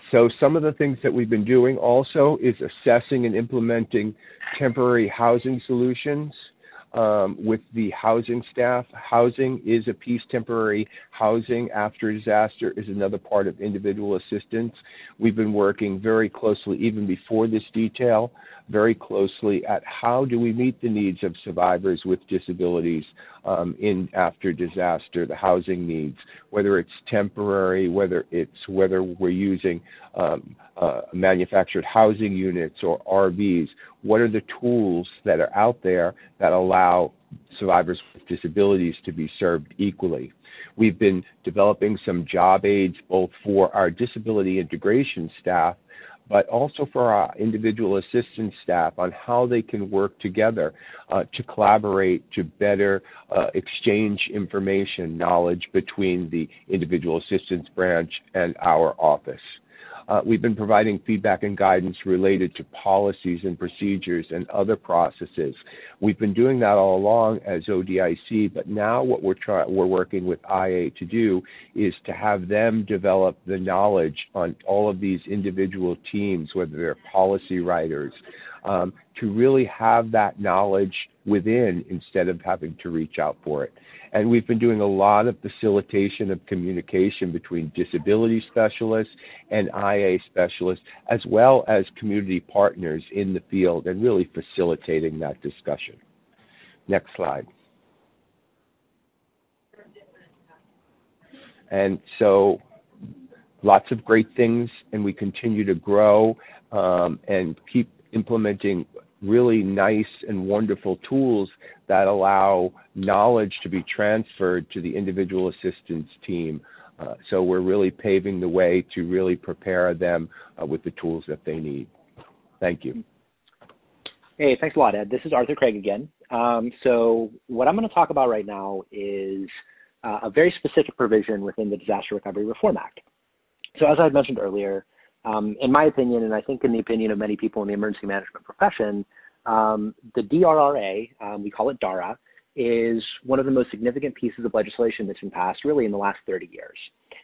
so some of the things that we've been doing also is assessing and implementing temporary housing solutions um, with the housing staff. Housing is a piece. Temporary housing after disaster is another part of individual assistance. We've been working very closely, even before this detail, very closely at how do we meet the needs of survivors with disabilities um, in after disaster, the housing needs, whether it's temporary, whether it's whether we're using um, uh, manufactured housing units or R Vs. What are the tools that are out there that allow survivors with disabilities to be served equally? We've been developing some job aids both for our disability integration staff, but also for our individual assistance staff on how they can work together uh, to collaborate, to better uh, exchange information, knowledge between the individual assistance branch and our office. Uh, we've been providing feedback and guidance related to policies and procedures and other processes. We've been doing that all along as O D I C, but now what we're trying, we're working with I A to do is to have them develop the knowledge on all of these individual teams, whether they're policy writers, um, to really have that knowledge within instead of having to reach out for it. And we've been doing a lot of facilitation of communication between disability specialists and I A specialists, as well as community partners in the field, and really facilitating that discussion. Next slide. And so lots of great things, and we continue to grow um, and keep implementing really nice and wonderful tools that allow knowledge to be transferred to the individual assistance team. Uh, so we're really paving the way to really prepare them uh, with the tools that they need. Thank you. Hey, thanks a lot, Ed. This is Arthur Craig again. Um, so what I'm going to talk about right now is uh, a very specific provision within the Disaster Recovery Reform Act. So as I mentioned earlier, Um, in my opinion, and I think in the opinion of many people in the emergency management profession, um, the D R R A, um, we call it DARA, is one of the most significant pieces of legislation that's been passed really in the last thirty years.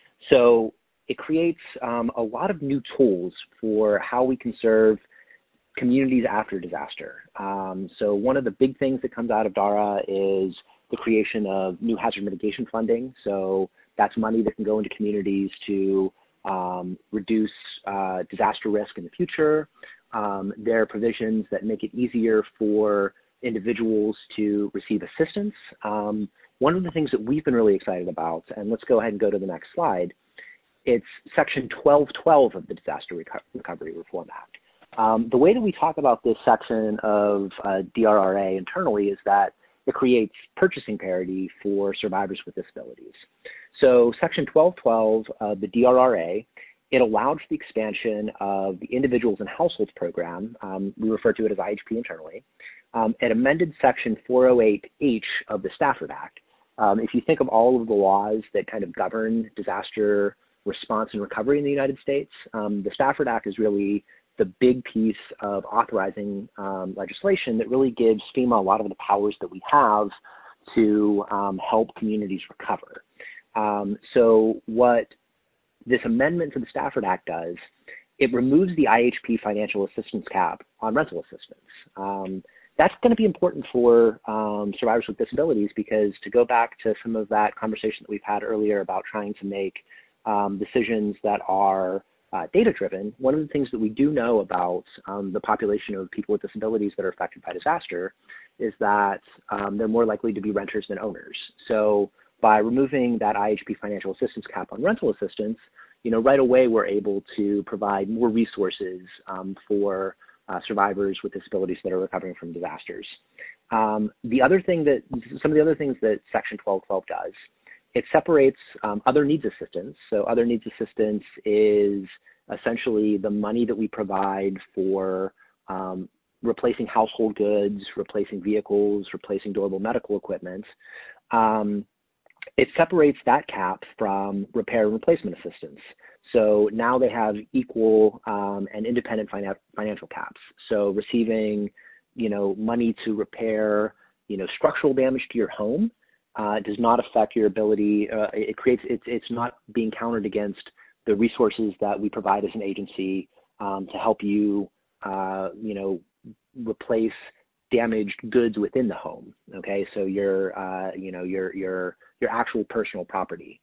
So it creates um, a lot of new tools for how we can serve communities after disaster. Um, so one of the big things that comes out of DARA is the creation of new hazard mitigation funding. So that's money that can go into communities to Um, reduce uh, disaster risk in the future. Um, there are provisions that make it easier for individuals to receive assistance. Um, one of the things that we've been really excited about, and let's go ahead and go to the next slide, it's Section twelve twelve of the Disaster Reco- Recovery Reform Act. Um, the way that we talk about this section of uh, D R R A internally is that it creates purchasing parity for survivors with disabilities. So Section twelve twelve of the D R R A, it allowed for the expansion of the Individuals and Households Program. Um, we refer to it as I H P internally. Um, it amended Section four oh eight H of the Stafford Act. Um, if you think of all of the laws that kind of govern disaster response and recovery in the United States, um, the Stafford Act is really the big piece of authorizing um, legislation that really gives FEMA a lot of the powers that we have to um, help communities recover. Um, so what this amendment to the Stafford Act does, it removes the I H P financial assistance cap on rental assistance. Um, that's going to be important for um, survivors with disabilities, because to go back to some of that conversation that we've had earlier about trying to make um, decisions that are uh, data-driven, one of the things that we do know about um, the population of people with disabilities that are affected by disaster is that um, they're more likely to be renters than owners. So by removing that I H P financial assistance cap on rental assistance, you know, right away we're able to provide more resources um, for uh, survivors with disabilities that are recovering from disasters. Um, the other thing that, some of the other things that Section twelve twelve does, it separates um, other needs assistance. So other needs assistance is essentially the money that we provide for um, replacing household goods, replacing vehicles, replacing durable medical equipment. Um, It separates that cap from repair and replacement assistance. So now they have equal um, and independent finan- financial caps. So receiving, you know, money to repair, you know, structural damage to your home uh, does not affect your ability. Uh, it creates it's it's not being counted against the resources that we provide as an agency um, to help you, uh, you know, replace damaged goods within the home. Okay, so your, uh, you know, your your your actual personal property.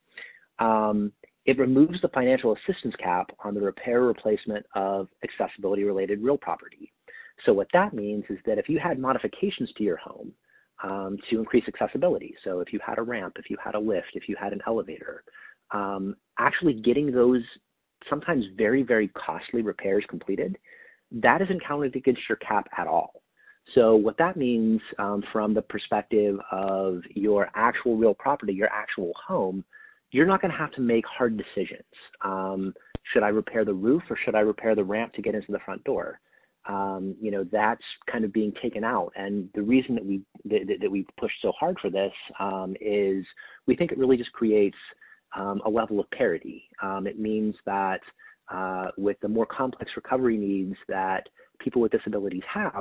Um, it removes the financial assistance cap on the repair or replacement of accessibility-related real property. So what that means is that if you had modifications to your home um, to increase accessibility, so if you had a ramp, if you had a lift, if you had an elevator, um, actually getting those sometimes very, very costly repairs completed, that isn't counted against your cap at all. So what that means um, from the perspective of your actual real property, your actual home, you're not going to have to make hard decisions. Um, should I repair the roof or should I repair the ramp to get into the front door? Um, you know, that's kind of being taken out. And the reason that we that, that we pushed so hard for this um, is we think it really just creates um, a level of parity. Um, it means that uh, with the more complex recovery needs that people with disabilities have,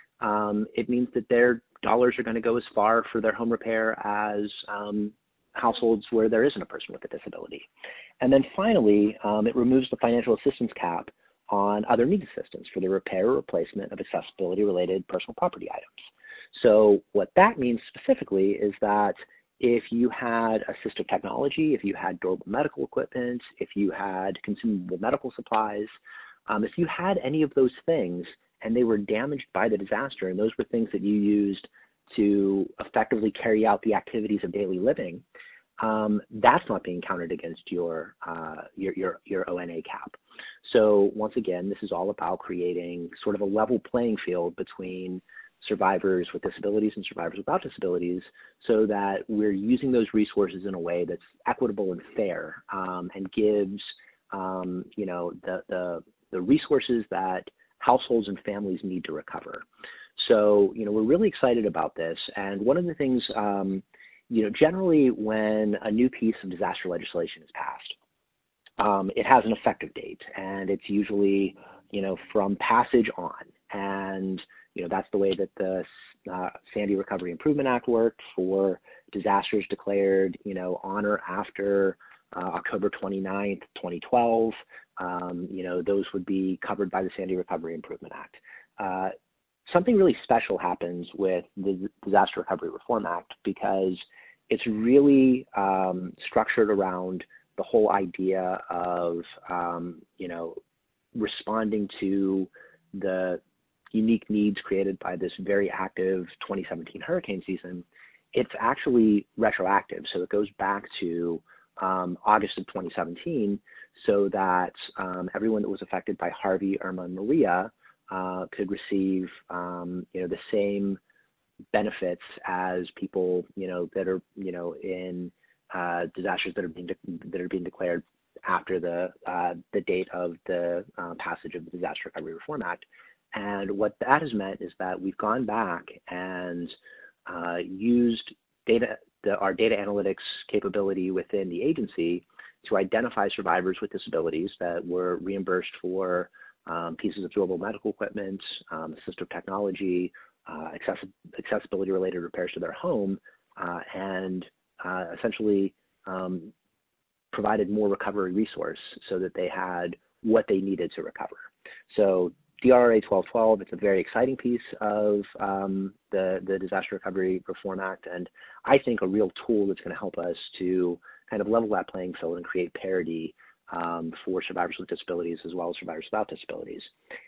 um, it means that their dollars are going to go as far for their home repair as um, households where there isn't a person with a disability. And then finally, um, it removes the financial assistance cap on other needs assistance for the repair or replacement of accessibility-related personal property items. So what that means specifically is that if you had assistive technology, if you had durable medical equipment, if you had consumable medical supplies, um, if you had any of those things and they were damaged by the disaster, and those were things that you used to effectively carry out the activities of daily living, um, that's not being counted against your, uh, your, your, your O N A cap. So once again, this is all about creating sort of a level playing field between survivors with disabilities and survivors without disabilities so that we're using those resources in a way that's equitable and fair um, and gives, um, you know, the, the, the resources that households and families need to recover. So, you know, we're really excited about this. And one of the things, um, you know, generally when a new piece of disaster legislation is passed, um, it has an effective date, and it's usually, you know, from passage on. And, you know, that's the way that the uh, Sandy Recovery Improvement Act worked for disasters declared, you know, on or after uh, October twenty-ninth, twenty twelve. Um, you know, those would be covered by the Sandy Recovery Improvement Act. Uh, something really special happens with the Disaster Recovery Reform Act because it's really um, structured around the whole idea of, um, you know, responding to the unique needs created by this very active twenty seventeen hurricane season. It's actually retroactive. So it goes back to um, August of twenty seventeen so that um, everyone that was affected by Harvey, Irma, and Maria uh, could receive, um, you know, the same benefits as people, you know, that are, you know, in uh, disasters that are being de- that are being declared after the uh, the date of the uh, passage of the Disaster Recovery Reform Act. And what that has meant is that we've gone back and uh, used data, the, our data analytics capability within the agency to identify survivors with disabilities that were reimbursed for um, pieces of durable medical equipment, um, assistive technology, uh, access- accessibility-related repairs to their home, uh, and uh, essentially um, provided more recovery resource so that they had what they needed to recover. So D R A twelve twelve, it's a very exciting piece of um, the, the Disaster Recovery Reform Act, and I think a real tool that's going to help us to kind of level that playing field and create parity um, for survivors with disabilities as well as survivors without disabilities.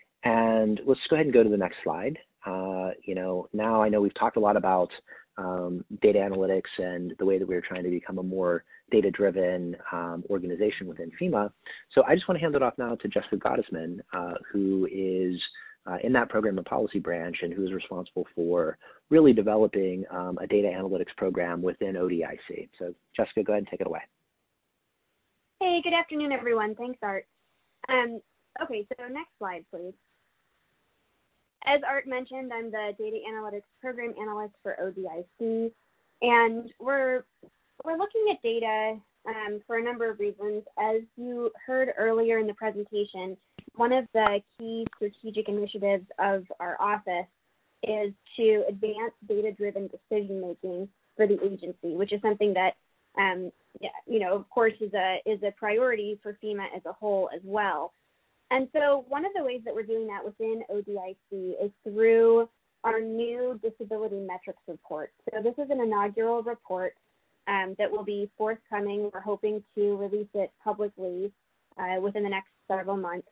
And let's go ahead and go to the next slide. Uh, you know, now I know we've talked a lot about um, data analytics and the way that we're trying to become a more data-driven um, organization within FEMA. So I just want to hand it off now to Jessica Gottesman, uh, who is uh, in that program and policy branch and who is responsible for really developing um, a data analytics program within O D I C. So Jessica, go ahead and take it away. Hey, good afternoon, everyone. Thanks, Art. Um, okay, so next slide, please. As Art mentioned, I'm the Data Analytics Program Analyst for O D I C, and we're we're looking at data um, for a number of reasons. As you heard earlier in the presentation, one of the key strategic initiatives of our office is to advance data-driven decision-making for the agency, which is something that um, yeah, you know, of course, is a is a priority for FEMA as a whole as well. And so one of the ways that we're doing that within O D I C is through our new disability metrics report. So this is an inaugural report um, that will be forthcoming. We're hoping to release it publicly uh, within the next several months.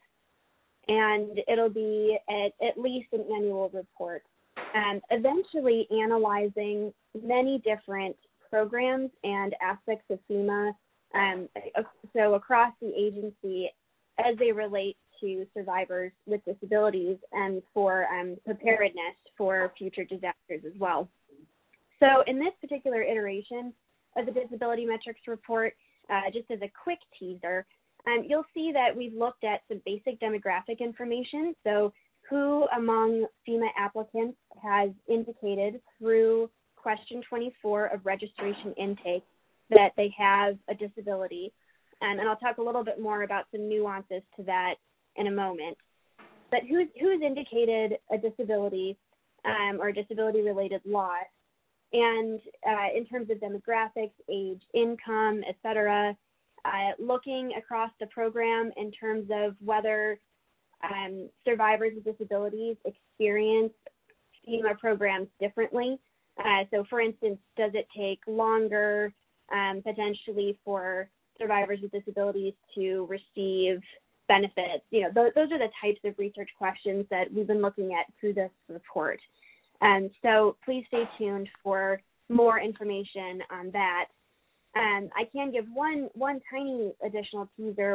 And it'll be at, at least an annual report, and eventually analyzing many different programs and aspects of FEMA, um, so across the agency as they relate to survivors with disabilities and for um, preparedness for future disasters as well. So in this particular iteration of the Disability Metrics Report, uh, just as a quick teaser, um, you'll see that we've looked at some basic demographic information. So who among FEMA applicants has indicated through question twenty-four of registration intake that they have a disability. Um, and I'll talk a little bit more about some nuances to that in a moment. But who's, who's indicated a disability um, or disability-related loss? And uh, in terms of demographics, age, income, et cetera, uh, looking across the program in terms of whether um, survivors with disabilities experience FEMA programs differently. Uh, so, for instance, does it take longer um, potentially for survivors with disabilities to receive benefits? You know, th- those are the types of research questions that we've been looking at through this report. And so please stay tuned for more information on that. And I can give one, one tiny additional teaser,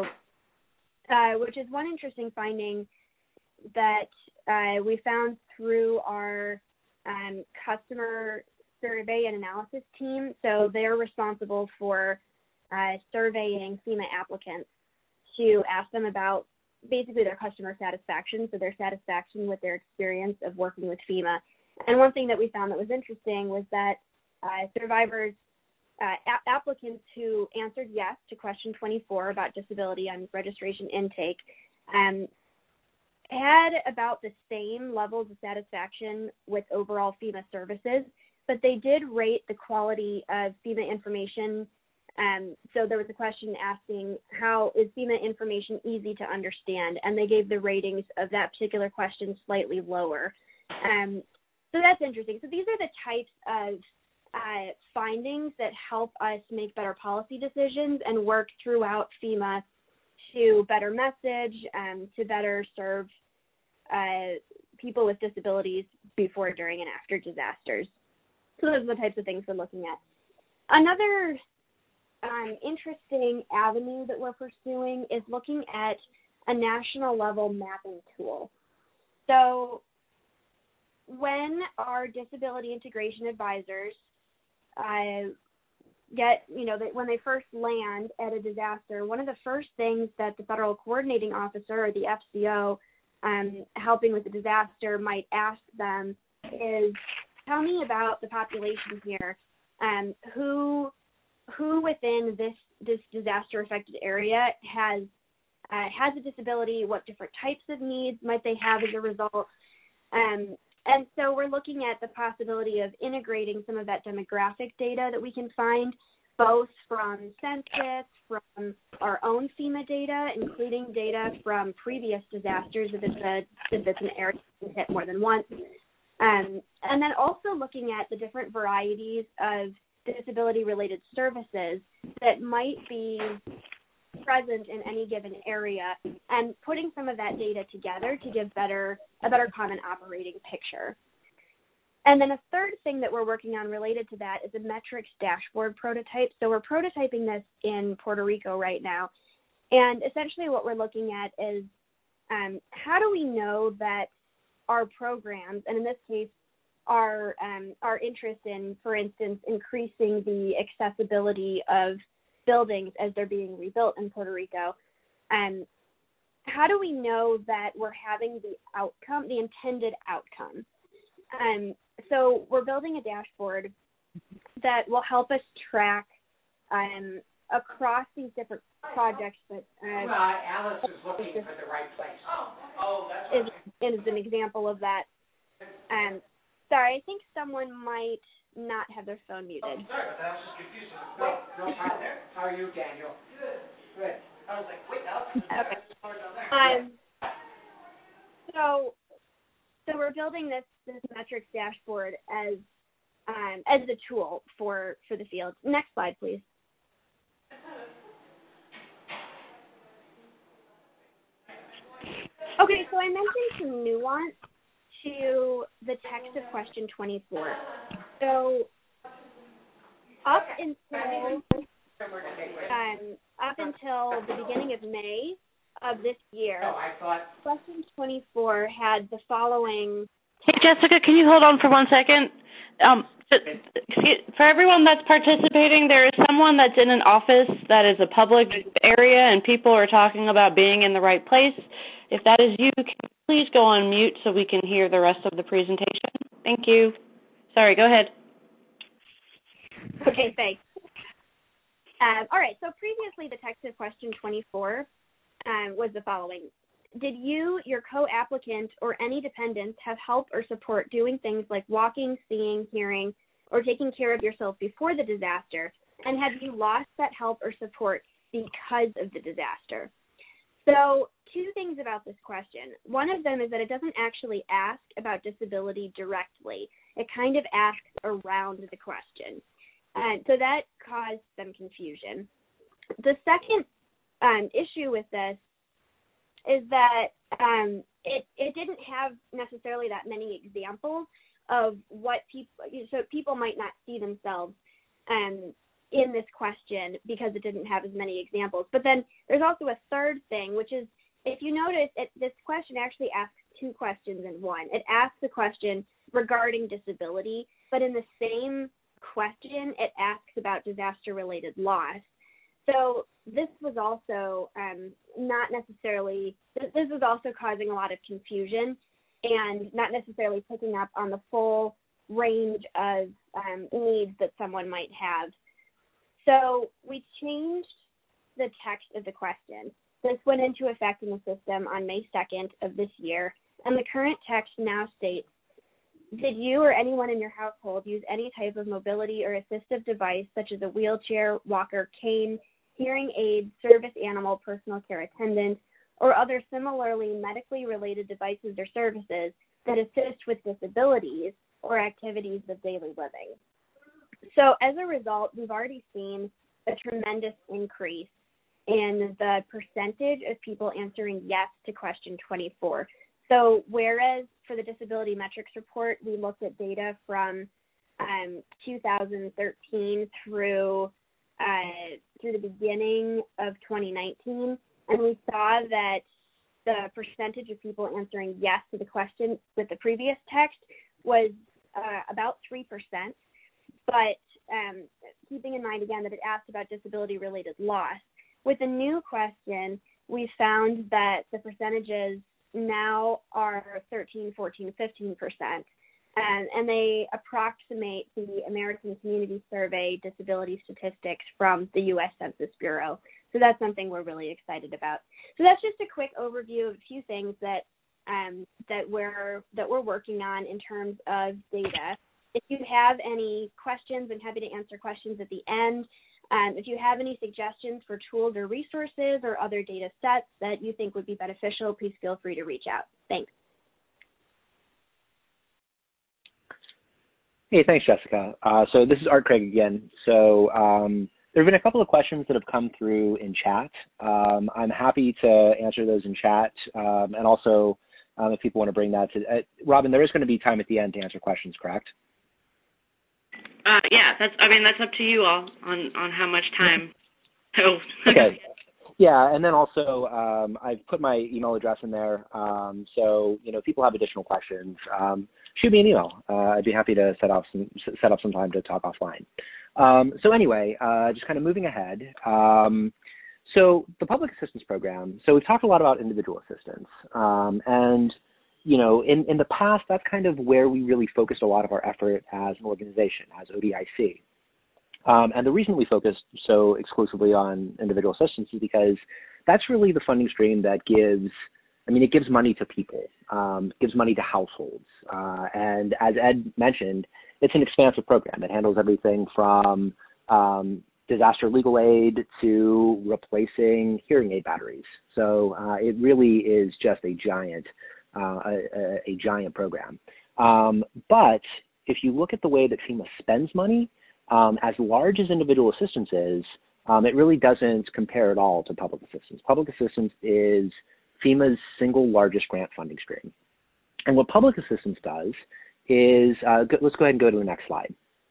uh, which is one interesting finding that uh, we found through our um, customer survey and analysis team. So they're responsible for uh, surveying FEMA applicants to ask them about basically their customer satisfaction, so their satisfaction with their experience of working with FEMA. And one thing that we found that was interesting was that uh, survivors, uh, a- applicants who answered yes to question twenty-four about disability on registration intake um, had about the same levels of satisfaction with overall FEMA services, but they did rate the quality of FEMA information. Um, so there was a question asking, how is FEMA information easy to understand? And they gave the ratings of that particular question slightly lower. Um, so that's interesting. So these are the types of uh, findings that help us make better policy decisions and work throughout FEMA to better message, um, to better serve uh, people with disabilities before, during, and after disasters. So those are the types of things we're looking at. Another um, interesting avenue that we're pursuing is looking at a national level mapping tool. So when our disability integration advisors uh, get, you know, they, when they first land at a disaster, one of the first things that the Federal Coordinating Officer, or the F C O, um, helping with the disaster might ask them is, tell me about the population here. Um, who who within this, this disaster-affected area has uh, has a disability? What different types of needs might they have as a result? Um, and so we're looking at the possibility of integrating some of that demographic data that we can find, both from census, from our own FEMA data, including data from previous disasters if it's, a, if it's an area that's hit more than once, um, and then also looking at the different varieties of disability-related services that might be present in any given area, and putting some of that data together to give better a better common operating picture. And then a third thing that we're working on related to that is a metrics dashboard prototype. So we're prototyping this in Puerto Rico right now. And essentially what we're looking at is um, how do we know that our programs, and in this case, our, um, our interest in, for instance, increasing the accessibility of buildings as they're being rebuilt in Puerto Rico, um, how do we know that we're having the outcome, the intended outcome? Um, so we're building a dashboard that will help us track um, across these different projects. That uh, well, Alice is looking for the right place. Oh, oh that's is, is an example of that. Um, sorry, I think someone might not have their phone muted. Oh, sorry about that. I was just confused. No, no, hi there. How are you, Daniel? Good. Good. I was like, wait, no. Okay. Um, so, so we're building this, this metrics dashboard as um, as a tool for, for the field. Next slide, please. Okay, so I mentioned some nuance to the text of question twenty-four. So up until um, up until the beginning of May of this year, question twenty-four had the following. Hey, Jessica, can you hold on for one second? Um, for everyone that's participating, there is someone that's in an office that is a public area, and people are talking about being in the right place. If that is you, can you please go on mute so we can hear the rest of the presentation? Thank you. Sorry, go ahead. Okay, thanks. Um, all right, so previously the text of question twenty-four um, was the following. Did you, your co-applicant, or any dependents have help or support doing things like walking, seeing, hearing, or taking care of yourself before the disaster? And have you lost that help or support because of the disaster? So two things about this question. One of them is that it doesn't actually ask about disability directly. It kind of asks around the question. And so that caused some confusion. The second um, issue with this is that um, it, it didn't have necessarily that many examples of what people, so people might not see themselves um, in this question because it didn't have as many examples. But then there's also a third thing, which is, if you notice, it, this question actually asks two questions in one. It asks a question regarding disability, but in the same question, it asks about disaster-related loss. So this was also um, not necessarily, this was also causing a lot of confusion and not necessarily picking up on the full range of um, needs that someone might have. So we changed the text of the question. This went into effect in the system on May second of this year, and the current text now states, did you or anyone in your household use any type of mobility or assistive device such as a wheelchair, walker, cane, hearing aid, service animal, personal care attendant, or other similarly medically related devices or services that assist with disabilities or activities of daily living? So as a result, we've already seen a tremendous increase in the percentage of people answering yes to question twenty-four. So whereas for the Disability Metrics Report, we looked at data from um, two thousand thirteen through uh, through the beginning of twenty nineteen, and we saw that the percentage of people answering yes to the question with the previous text was uh, about three percent. But um, keeping in mind, again, that it asked about disability-related loss. With the new question, we found that the percentages now are thirteen, fourteen, fifteen percent, and, and they approximate the American Community Survey disability statistics from the U S Census Bureau. So that's something we're really excited about. So that's just a quick overview of a few things that um, that we're that we're working on in terms of data. If you have any questions, I'm happy to answer questions at the end. Um, if you have any suggestions for tools or resources or other data sets that you think would be beneficial, please feel free to reach out. Thanks. Hey, thanks, Jessica. Uh, so this is Art Craig again. So um, there have been a couple of questions that have come through in chat. Um, I'm happy to answer those in chat, um, and also um, if people want to bring that to uh, Robin, there is going to be time at the end to answer questions, correct? Uh, yeah, that's. I mean, that's up to you all on, on how much time. Oh. Okay. Yeah, and then also um, I've put my email address in there. Um, so you know, if people have additional questions, um, shoot me an email. Uh, I'd be happy to set up some set up some time to talk offline. Um, so anyway, uh, just kind of moving ahead. Um, so the public assistance program. So we've talked a lot about individual assistance, um, and you know, in, in the past, that's kind of where we really focused a lot of our effort as an organization, as O D I C. Um, and the reason we focused so exclusively on individual assistance is because that's really the funding stream that gives, I mean, it gives money to people, um, gives money to households. Uh, and as Ed mentioned, it's an expansive program. It handles everything from um, disaster legal aid to replacing hearing aid batteries. So uh, it really is just a giant, uh, a, a giant program. Um, but if you look at the way that FEMA spends money, um, as large as individual assistance is, um, it really doesn't compare at all to public assistance. Public assistance is FEMA's single largest grant funding stream. And what public assistance does is, uh, go, let's go ahead and go to the next slide.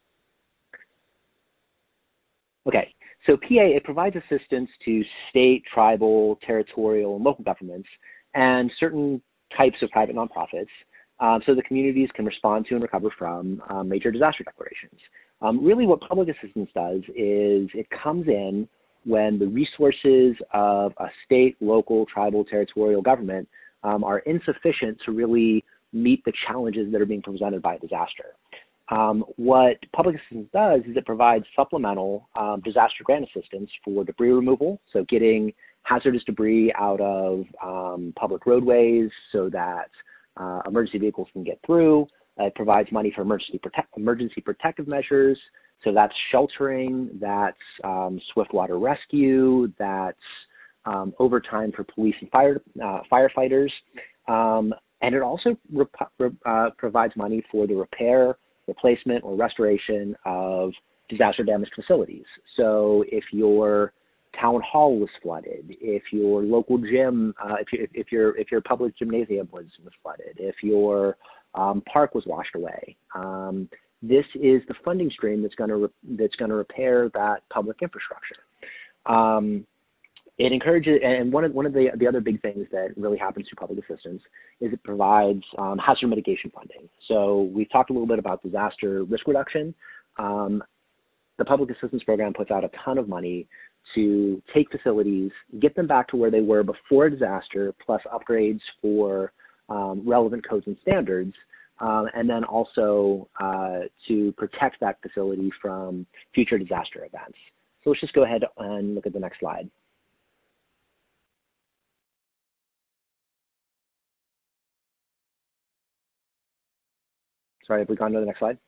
Okay, so P A, it provides assistance to state, tribal, territorial, and local governments and certain types of private nonprofits um, so the communities can respond to and recover from um, major disaster declarations. Um, really what public assistance does is it comes in when the resources of a state, local, tribal, territorial government um, are insufficient to really meet the challenges that are being presented by a disaster. Um, what public assistance does is it provides supplemental um, disaster grant assistance for debris removal, so getting hazardous debris out of um, public roadways so that uh, emergency vehicles can get through. Uh, it provides money for emergency, protect emergency protective measures, so that's sheltering, that's um, swift water rescue, that's um, overtime for police and fire uh, firefighters, um, and it also uh, provides money for the repair, replacement, or restoration of disaster-damaged facilities. So if your town hall was flooded, if your local gym, uh, if, you, if your if your public gymnasium was, was flooded, if your um, park was washed away, um, this is the funding stream that's going to that's going to repair that public infrastructure. Um, It encourages, and one of one of the the other big things that really happens through public assistance is it provides um, hazard mitigation funding. So we've talked a little bit about disaster risk reduction. Um, the public assistance program puts out a ton of money to take facilities, get them back to where they were before a disaster, plus upgrades for um, relevant codes and standards, um, and then also uh, to protect that facility from future disaster events. So let's just go ahead and look at the next slide. Sorry, have we gone to the next slide?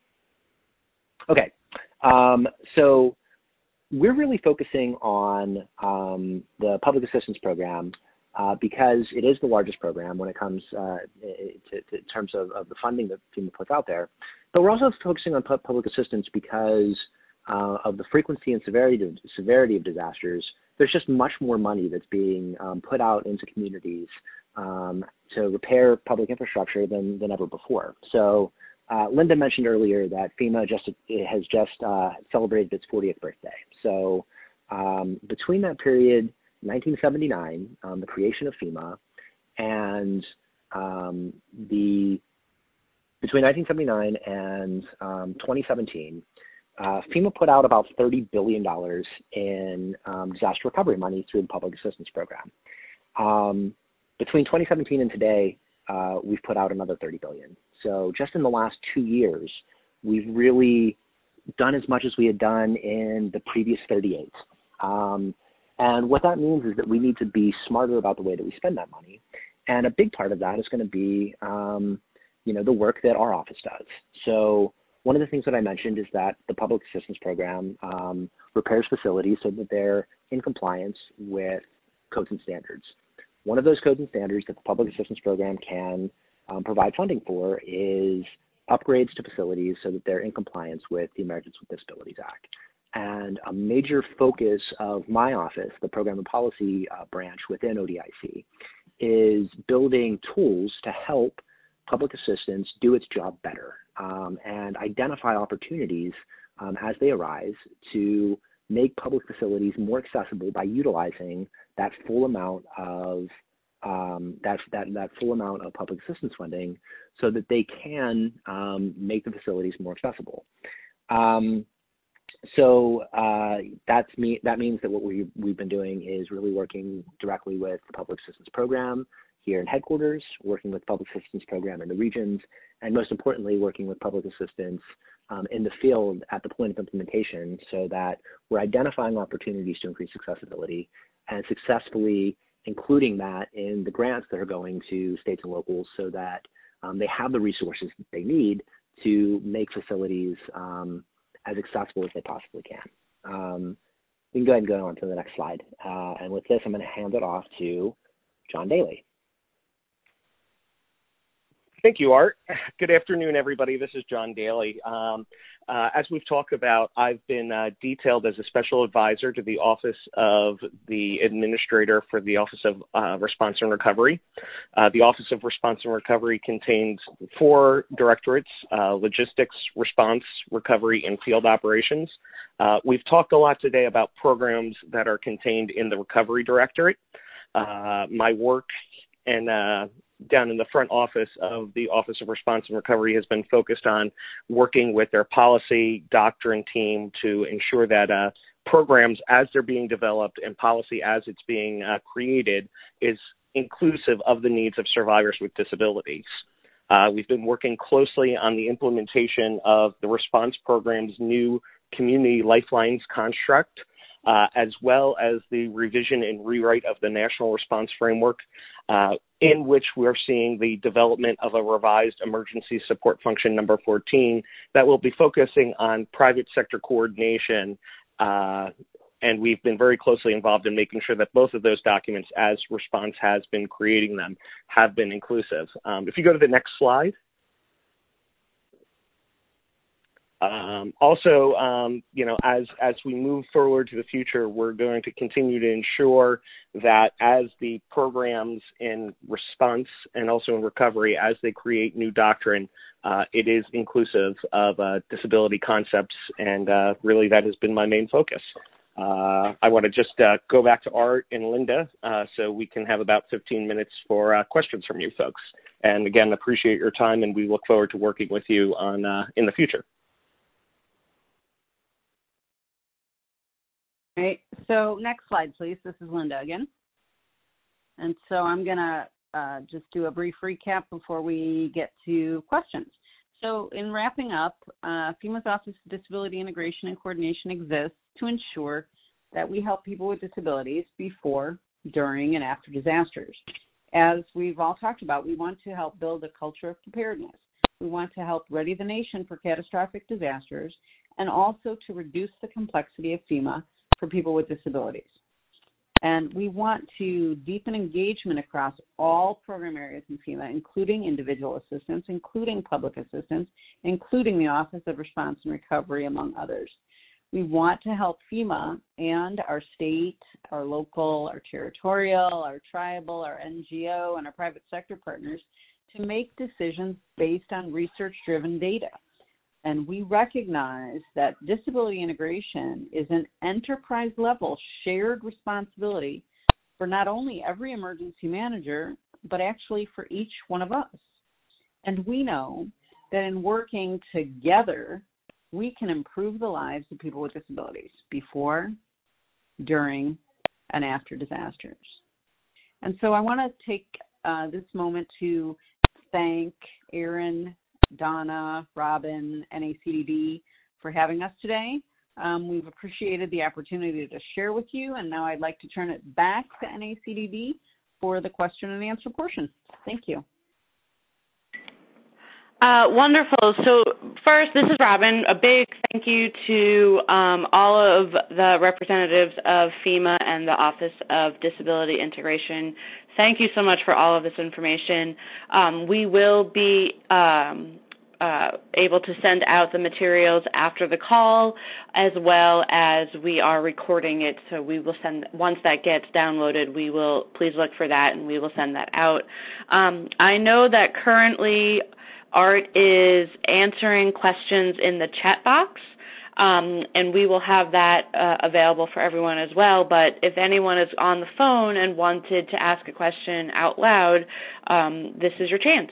Okay, um, so we're really focusing on um, the public assistance program uh, because it is the largest program when it comes uh, to, to, in terms of, of the funding that FEMA puts out there. But we're also focusing on pu public assistance because uh, of the frequency and severity of, severity of disasters. There's just much more money that's being um, put out into communities um, to repair public infrastructure than, than ever before. So Uh, Linda mentioned earlier that FEMA just has just uh, celebrated its fortieth birthday. So um, between that period, nineteen seventy-nine, um, the creation of FEMA, and um, the between nineteen seventy-nine and um, twenty seventeen, uh, FEMA put out about thirty billion dollars in um, disaster recovery money through the public assistance program. Um, between twenty seventeen and today, uh, we've put out another thirty billion dollars. So just in the last two years, we've really done as much as we had done in the previous thirty-eight. Um, and what that means is that we need to be smarter about the way that we spend that money. And a big part of that is going to be, um, you know, the work that our office does. So one of the things that I mentioned is that the public assistance program um, repairs facilities so that they're in compliance with codes and standards. One of those codes and standards that the public assistance program can Um, provide funding for is upgrades to facilities so that they're in compliance with the Americans with Disabilities Act. And a major focus of my office, the Program and Policy uh, branch within O D I C, is building tools to help public assistance do its job better um, and identify opportunities um, as they arise to make public facilities more accessible by utilizing that full amount of Um, that, that, that full amount of public assistance funding so that they can um, make the facilities more accessible. Um, so uh, that's me, that means that what we, we've been doing is really working directly with the public assistance program here in headquarters, working with the public assistance program in the regions, and most importantly, working with public assistance um, in the field at the point of implementation so that we're identifying opportunities to increase accessibility and successfully including that in the grants that are going to states and locals so that um, they have the resources that they need to make facilities um, as accessible as they possibly can. Um, we can go ahead and go on to the next slide. Uh, and with this, I'm going to hand it off to John Daly. Thank you, Art. Good afternoon, everybody. This is John Daly. Um, uh, as we've talked about, I've been uh, detailed as a special advisor to the Office of the Administrator for the Office of uh, Response and Recovery. Uh, the Office of Response and Recovery contains four directorates: uh, logistics, response, recovery, and field operations. Uh, we've talked a lot today about programs that are contained in the Recovery Directorate. Uh, my work and uh, down in the front office of the Office of Response and Recovery has been focused on working with their policy doctrine team to ensure that uh, programs as they're being developed and policy as it's being uh, created is inclusive of the needs of survivors with disabilities. Uh, we've been working closely on the implementation of the response program's new Community Lifelines construct, uh, as well as the revision and rewrite of the National Response Framework, uh, in which we're seeing the development of a revised emergency support function number fourteen that will be focusing on private sector coordination. Uh, and we've been very closely involved in making sure that both of those documents, as Response has been creating them, have been inclusive. Um, if you go to the next slide. Um, also, um, you know, as, as we move forward to the future, we're going to continue to ensure that as the programs in response and also in recovery, as they create new doctrine, uh, it is inclusive of uh, disability concepts, and uh, really that has been my main focus. Uh, I want to just uh, go back to Art and Linda uh, so we can have about fifteen minutes for uh, questions from you folks. And again, appreciate your time, and we look forward to working with you on uh, in the future. All right, so next slide, please. This is Linda again. And so I'm going to uh, just do a brief recap before we get to questions. So in wrapping up, uh, FEMA's Office of Disability Integration and Coordination exists to ensure that we help people with disabilities before, during, and after disasters. As we've all talked about, we want to help build a culture of preparedness. We want to help ready the nation for catastrophic disasters and also to reduce the complexity of FEMA for people with disabilities. And we want to deepen engagement across all program areas in FEMA, including individual assistance, including public assistance, including the Office of Response and Recovery, among others. We want to help FEMA and our state, our local, our territorial, our tribal, our N G O, and our private sector partners to make decisions based on research-driven data. And we recognize that disability integration is an enterprise-level shared responsibility for not only every emergency manager, but actually for each one of us. And we know that in working together, we can improve the lives of people with disabilities before, during, and after disasters. And so I want to take uh, this moment to thank Aaron, Donna, Robin, N A C D D for having us today. Um, we've appreciated the opportunity to share with you, and now I'd like to turn it back to N A C D D for the question and answer portion. Thank you. Uh, wonderful. So first, this is Robin. A big thank you to um, all of the representatives of FEMA and the Office of Disability Integration. Thank you so much for all of this information. Um, we will be um, uh, able to send out the materials after the call, as well as we are recording it. So we will send, once that gets downloaded, we will, please look for that and we will send that out. Um, I know that currently Art is answering questions in the chat box, um, and we will have that uh, available for everyone as well. But if anyone is on the phone and wanted to ask a question out loud, um, this is your chance.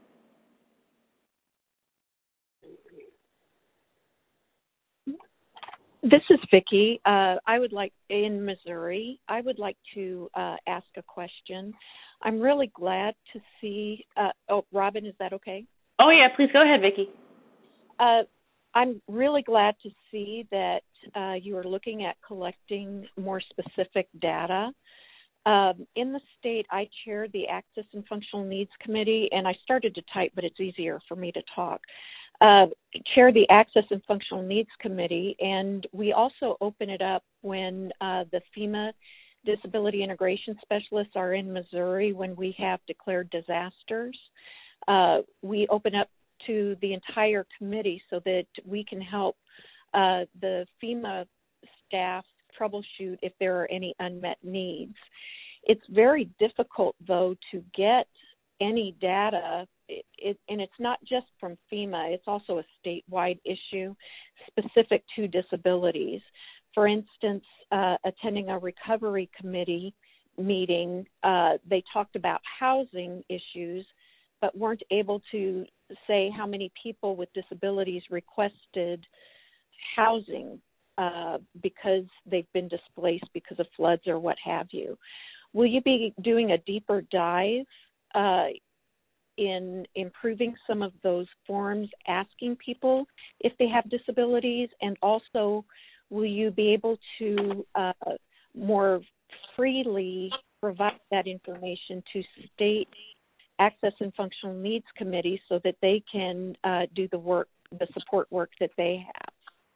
This is Vicki. Uh, I would like, in Missouri, I would like to uh, ask a question. I'm really glad to see, uh, oh, Robin, is that okay? Oh, yeah, please go ahead, Vicki. Uh, I'm really glad to see that uh, you are looking at collecting more specific data. Um, in the state, I chair the Access and Functional Needs Committee, and I started to type, but it's easier for me to talk. uh, chair the Access and Functional Needs Committee, and we also open it up when uh, the FEMA disability integration specialists are in Missouri when we have declared disasters. Uh, we open up to the entire committee so that we can help uh, the FEMA staff troubleshoot if there are any unmet needs. It's very difficult, though, to get any data, it, it, and it's not just from FEMA, it's also a statewide issue specific to disabilities. For instance, uh, attending a recovery committee meeting, uh, they talked about housing issues, but weren't able to say how many people with disabilities requested housing uh, because they've been displaced because of floods or what have you. Will you be doing a deeper dive uh, in improving some of those forms, asking people if they have disabilities, and also will you be able to uh, more freely provide that information to state Access and Functional Needs Committees so that they can uh, do the work, the support work that they have?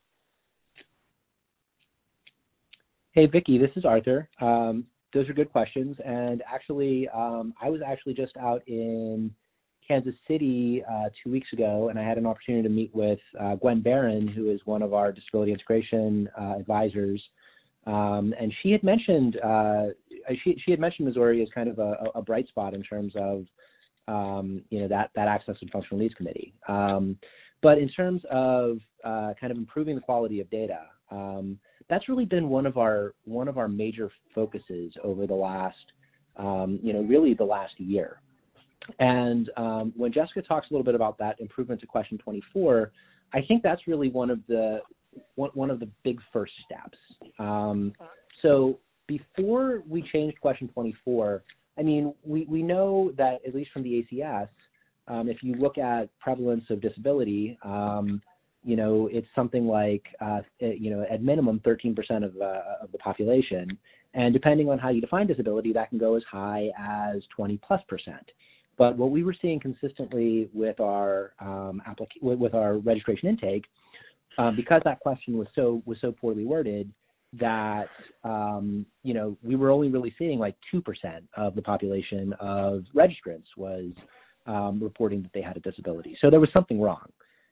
Hey, Vicki, this is Arthur. Um, those are good questions. And actually, um, I was actually just out in Kansas City uh, two weeks ago, and I had an opportunity to meet with uh, Gwen Barron, who is one of our disability integration uh, advisors. Um, and she had mentioned uh, she she had mentioned Missouri as kind of a, a bright spot in terms of um, you know that that Access and Functional Needs Committee. Um, but in terms of uh, kind of improving the quality of data, um, that's really been one of our one of our major focuses over the last um, you know really the last year. And um, when Jessica talks a little bit about that improvement to question twenty-four, I think that's really one of the one, one of the big first steps. Um, so before we changed question twenty-four, I mean, we, we know that at least from the A C S, um, if you look at prevalence of disability, um, you know, it's something like, uh, you know, at minimum thirteen percent of, uh, of the population. And depending on how you define disability, that can go as high as twenty plus percent. But what we were seeing consistently with our um, applic- with our registration intake, um, because that question was so was so poorly worded, that um, you know we were only really seeing like two percent of the population of registrants was um, reporting that they had a disability. So there was something wrong.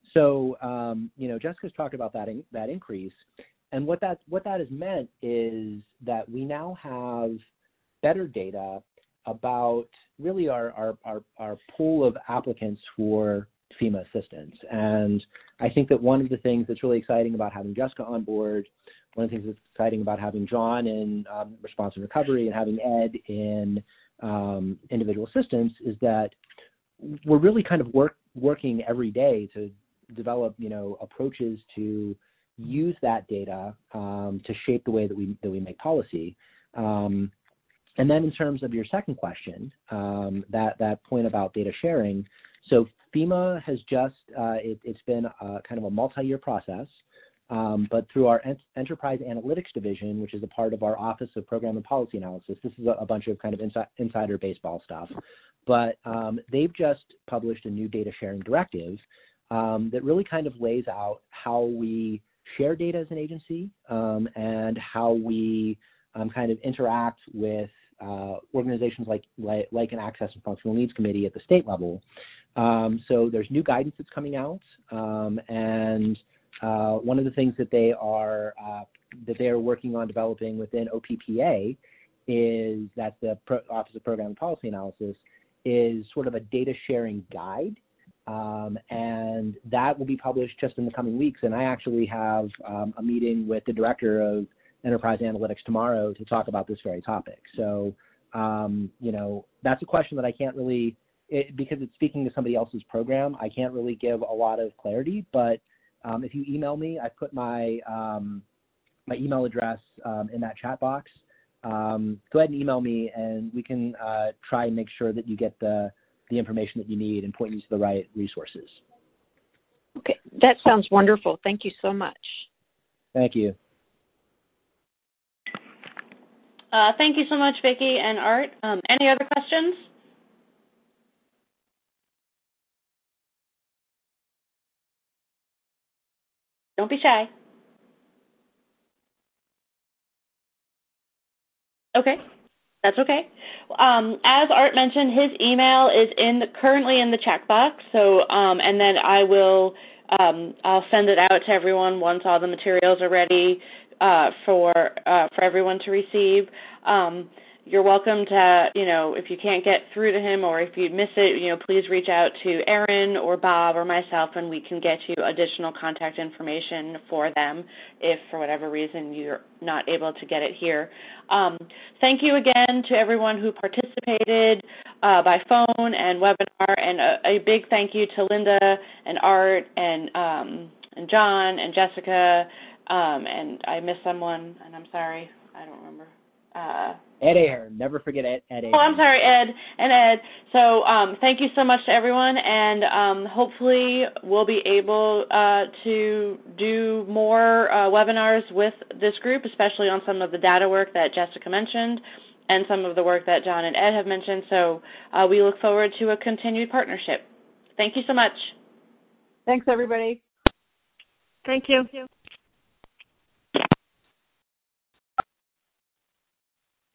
So um, you know Jessica's talked about that in, that increase, and what that what that has meant is that we now have better data about really our, our, our, our pool of applicants for FEMA assistance. And I think that one of the things that's really exciting about having Jessica on board, one of the things that's exciting about having John in um, response and recovery and having Ed in um, individual assistance is that we're really kind of work, working every day to develop, you know, approaches to use that data um, to shape the way that we, that we make policy. Um, And then in terms of your second question, um, that, that point about data sharing, so FEMA has just, uh, it, it's been a, kind of a multi-year process, um, but through our ent- Enterprise Analytics Division, which is a part of our Office of Program and Policy Analysis, this is a, a bunch of kind of insi- insider baseball stuff, but um, they've just published a new data sharing directive um, that really kind of lays out how we share data as an agency um, and how we um, kind of interact with Uh, organizations like, like like an Access and Functional Needs Committee at the state level. Um, so there's new guidance that's coming out, um, and uh, one of the things that they are uh, that they are working on developing within O P P A is that the Pro- Office of Program and Policy Analysis is sort of a data sharing guide, um, and that will be published just in the coming weeks. And I actually have um, a meeting with the director of Enterprise Analytics tomorrow to talk about this very topic. So, um, you know, that's a question that I can't really, it, because it's speaking to somebody else's program, I can't really give a lot of clarity. But um, if you email me, I put my um, my email address um, in that chat box. Um, go ahead and email me, and we can uh, try and make sure that you get the the information that you need and point you to the right resources. Okay, that sounds wonderful. Thank you so much. Thank you. Uh, thank you so much, Vicki and Art. Um, any other questions? Don't be shy. Okay. That's okay. Um, as Art mentioned, his email is in the, currently in the chat box. So, um, and then I will um, I'll send it out to everyone once all the materials are ready uh, for uh, for everyone to receive. Um, you're welcome to, you know, if you can't get through to him or if you miss it, you know, please reach out to Erin or Bob or myself, and we can get you additional contact information for them if for whatever reason you're not able to get it here. Um, thank you again to everyone who participated uh, by phone and webinar, and a, a big thank you to Linda and Art and um, and John and Jessica, um, and I missed someone, and I'm sorry, I don't remember. Uh, Ed Ahern, never forget Ed, Ed Ahern. Oh, I'm sorry, Ed and Ed. So um, thank you so much to everyone, and um, hopefully we'll be able uh, to do more uh, webinars with this group, especially on some of the data work that Jessica mentioned and some of the work that John and Ed have mentioned. So uh, we look forward to a continued partnership. Thank you so much. Thanks, everybody. Thank you.